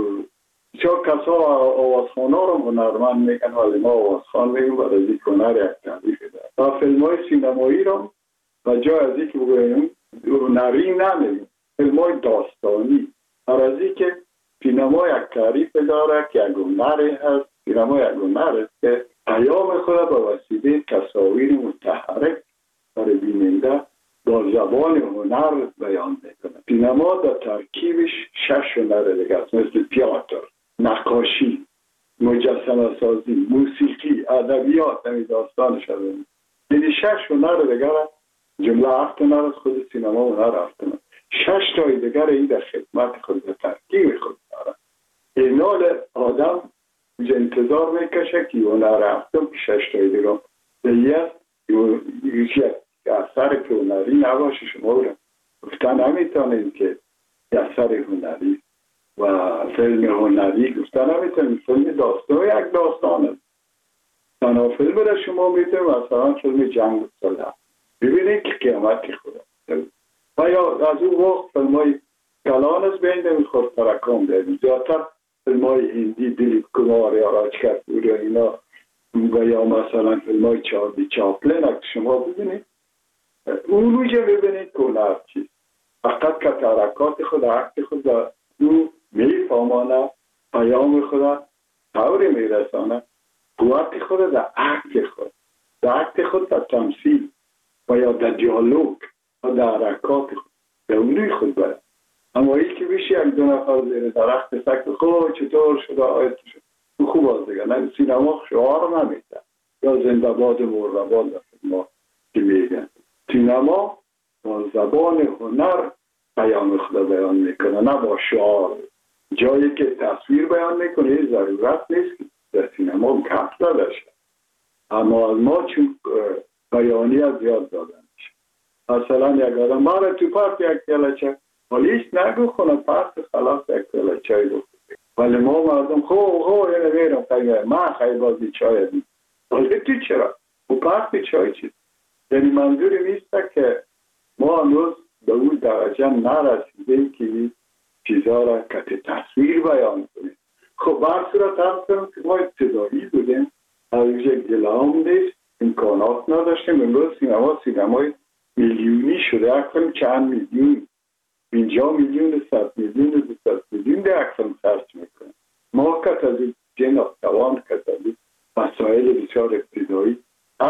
بسیار کسا آوازخانه رو هنرمند میگن ولی ما آوازخان میگن برای یک هنر یک تعریف داره. تا فیلم های سینمایی رو و جای از این که بگویم هنری نمیگیم فیلم های داستانی برای که سینما یک تعریف داره که یک هنری هست. سینما یک هنر است که پیام خود به وسیله تصاویر متحرک برای بیننده با زبان هنر بیان میکنه. سینما در ترکیبش 6 هنر دیگه است، مثل تئاتر، نقاشی، مجسمه سازی، موسیقی، ادبیات، همین داستان شده. یعنی 6 هنر دیگه جمله 7 هنر از خود سینما هنر 7 هنر. 6 تای دیگر این در خدمت خود در ترکیب خود داره. اینال آدم انتظار میکشه که هنر 7 که 6 تای دیگر دیگه اثر که هنری نباشه شما رو گفتن نمیتونید که اثر هنری و فیلم هنری گفتن نمیتونید فیلم داستان یک داستان است. تنها فیلم را شما میتونید مثلا فیلم جنگ و صلح ببینید که قیامتی خود و یا از اون وقت فیلم های کلان است بینده میخورد ترکام داریم زیادتر فیلم های هندی دلیپ کمار یا راجکر پور یا اینا و یا مثلا فیلم های چارلی چاپلین اگه شما ببینید اون رو ببینید که هنر چیست فقط که ترکات خود عکس خود او میفهمانه پیام خود طوری میرسانه قوت خود در عکس خود در تمثیل و یا در دیالوگ و در حرکات خود در اونوی خود باید. اما این که بیشی یک دو نفر زیر درخت سکت خواه چطور شده آیت شد او خوب از دیگه نه سینما شعار نمیده یا زنده باد مردباد در ما که میگن سینما با زبان هنر پیام خود بیان میکنه نه با شعار. جایی که تصویر بیان میکنه ضرورت نیست که در سینما گپ نداشته اما از ما چون بیانی از زیاد دادن میشه. مثلا یک آدم ما را تو پارک یک کلچه حالیش نگو خونه پارک خلاص یک کلچه گفت ولی ما مردم خو یه نمیرم خیلی من خیلی بازی چای دیم ولی تو چرا؟ و پارک چای چیز؟ یعنی منظوری نیست که ما هنوز به اون درجه نرسیدیم که چیزها را که تصویر بیان کنیم. خب بر صورت هم کنم که ما ابتدایی بودیم از یک گلام نیست امکانات نداشتیم. امروز سینمای میلیونی شده اکفلم چند میلیون 50 میلیون 100 میلیون 200 میلیون ده اکفلم خرچ میکنیم. ما که از این جناب توان که از این مسائل بسیار ابتدایی از که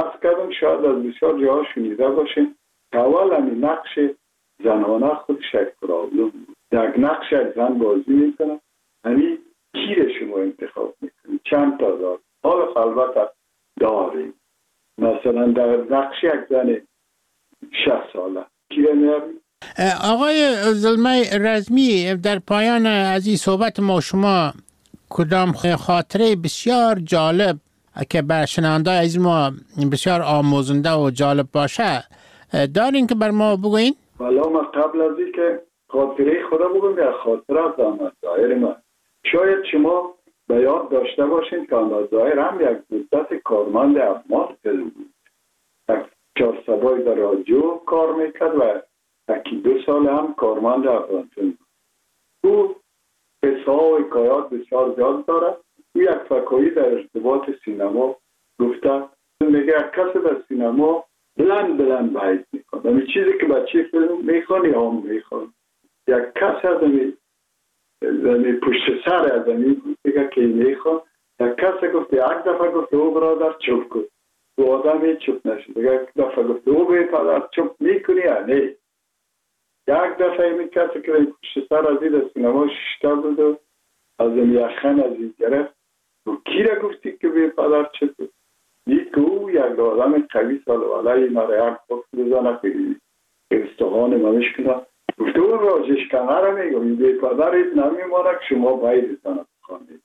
دوستان شاید از بسیار جاها شنیده باشین که اول همین نقش زنانه خودش یک پرابلم بود. در نقش یک زن بازی میکنه، همین کی را شما انتخاب میکنید؟ چند تا دار؟ حالا البته داریم، مثلا در نقش یک زن 60 ساله کی را میاریم؟ آقای زلمه رزمی، در پایان از این صحبت ما شما کدام خاطره بسیار جالب که بر شنونده از ما بسیار آموزنده و جالب باشه دارین که بر ما بگوین؟ والا ما قبل از این که خاطره خدا بگویم یا خاطره از آمد ظاهر من، شاید شما به یاد داشته باشین که آمد ظاهر هم یک مدت کارمند افغان فیلم بود. یک 4 سبای در رادیو کار میکرد و 1-2 سال هم کارمند افغان فیلم بود. او قصه ها و حکایات بسیار زیاد دارد. او یک فکایی در ارتباط سینما گفته، میگه یک کس در سینما بلند باید میکنه، همین چیزی که بچه فیلم میخوان یا هم میخوان. یک کس از همین پشت سر از همین دیگه که میخوان، یک کس گفته، یک دفعه گفته او برادر چوب کن، او آدم چوب نشد. یک دفعه گفته او برادر چوب میکنی یا نه. یک دفعه این کسی که پشت سر از این سینما ششته بود و از این یخن از این گرفت و کی را گفتی که به پدر چه بود؟ دید که او یک آدم قوی سالواله مرا یک پاک بزنه که استخوان ممش کنه. گفته اون راجش کنه را میگم این به پدرت نمیمانه که شما باید زنه بخوانید.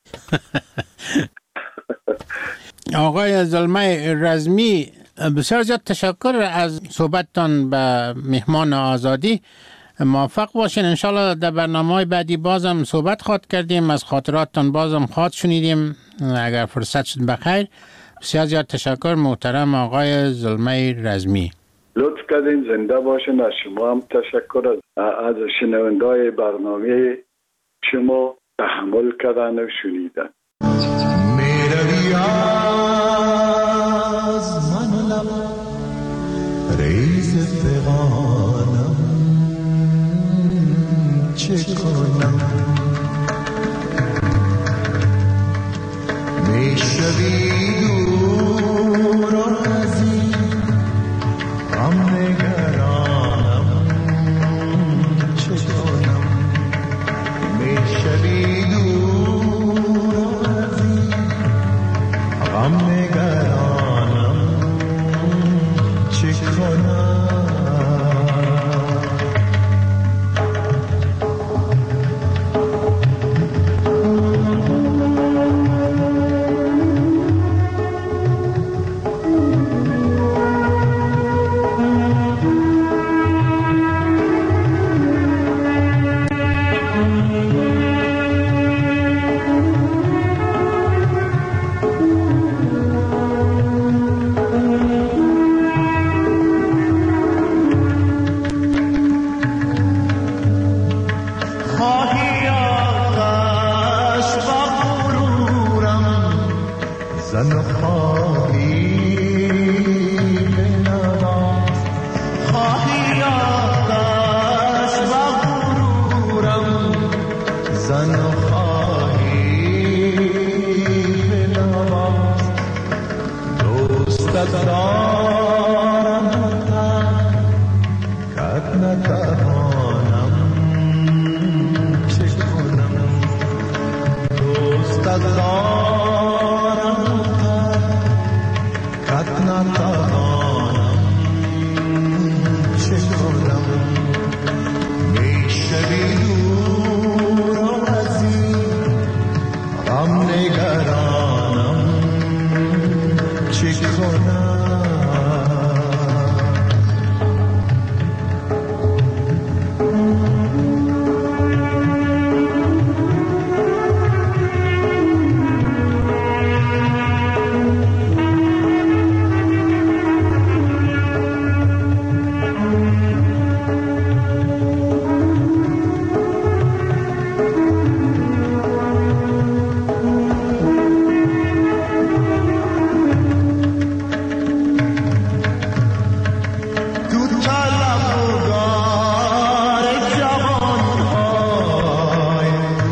آقای زلمه رزمی، بسیار زیاد تشکر از صحبتتان به مهمان آزادی. موفق باشین. انشالله در برنامه بعدی بازم صحبت خواهد کردیم، از خاطراتتان بازم خواهد شنیدیم اگر فرصت شد بخیر. بسیار زیاد تشکر محترم آقای زلمه رزمی. لطف کردین، زنده باشین. از شما هم تشکر، از شنوندای برنامه شما تحمل کردن و شنیدن. میروی از من لب ریز فغانم چه کنم، میشوی دور و نزدیک غم نگرانم چه کنم، میشوی دور و نزدیک غم نگرانم چه کنم.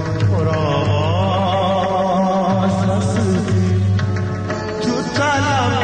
تو طلب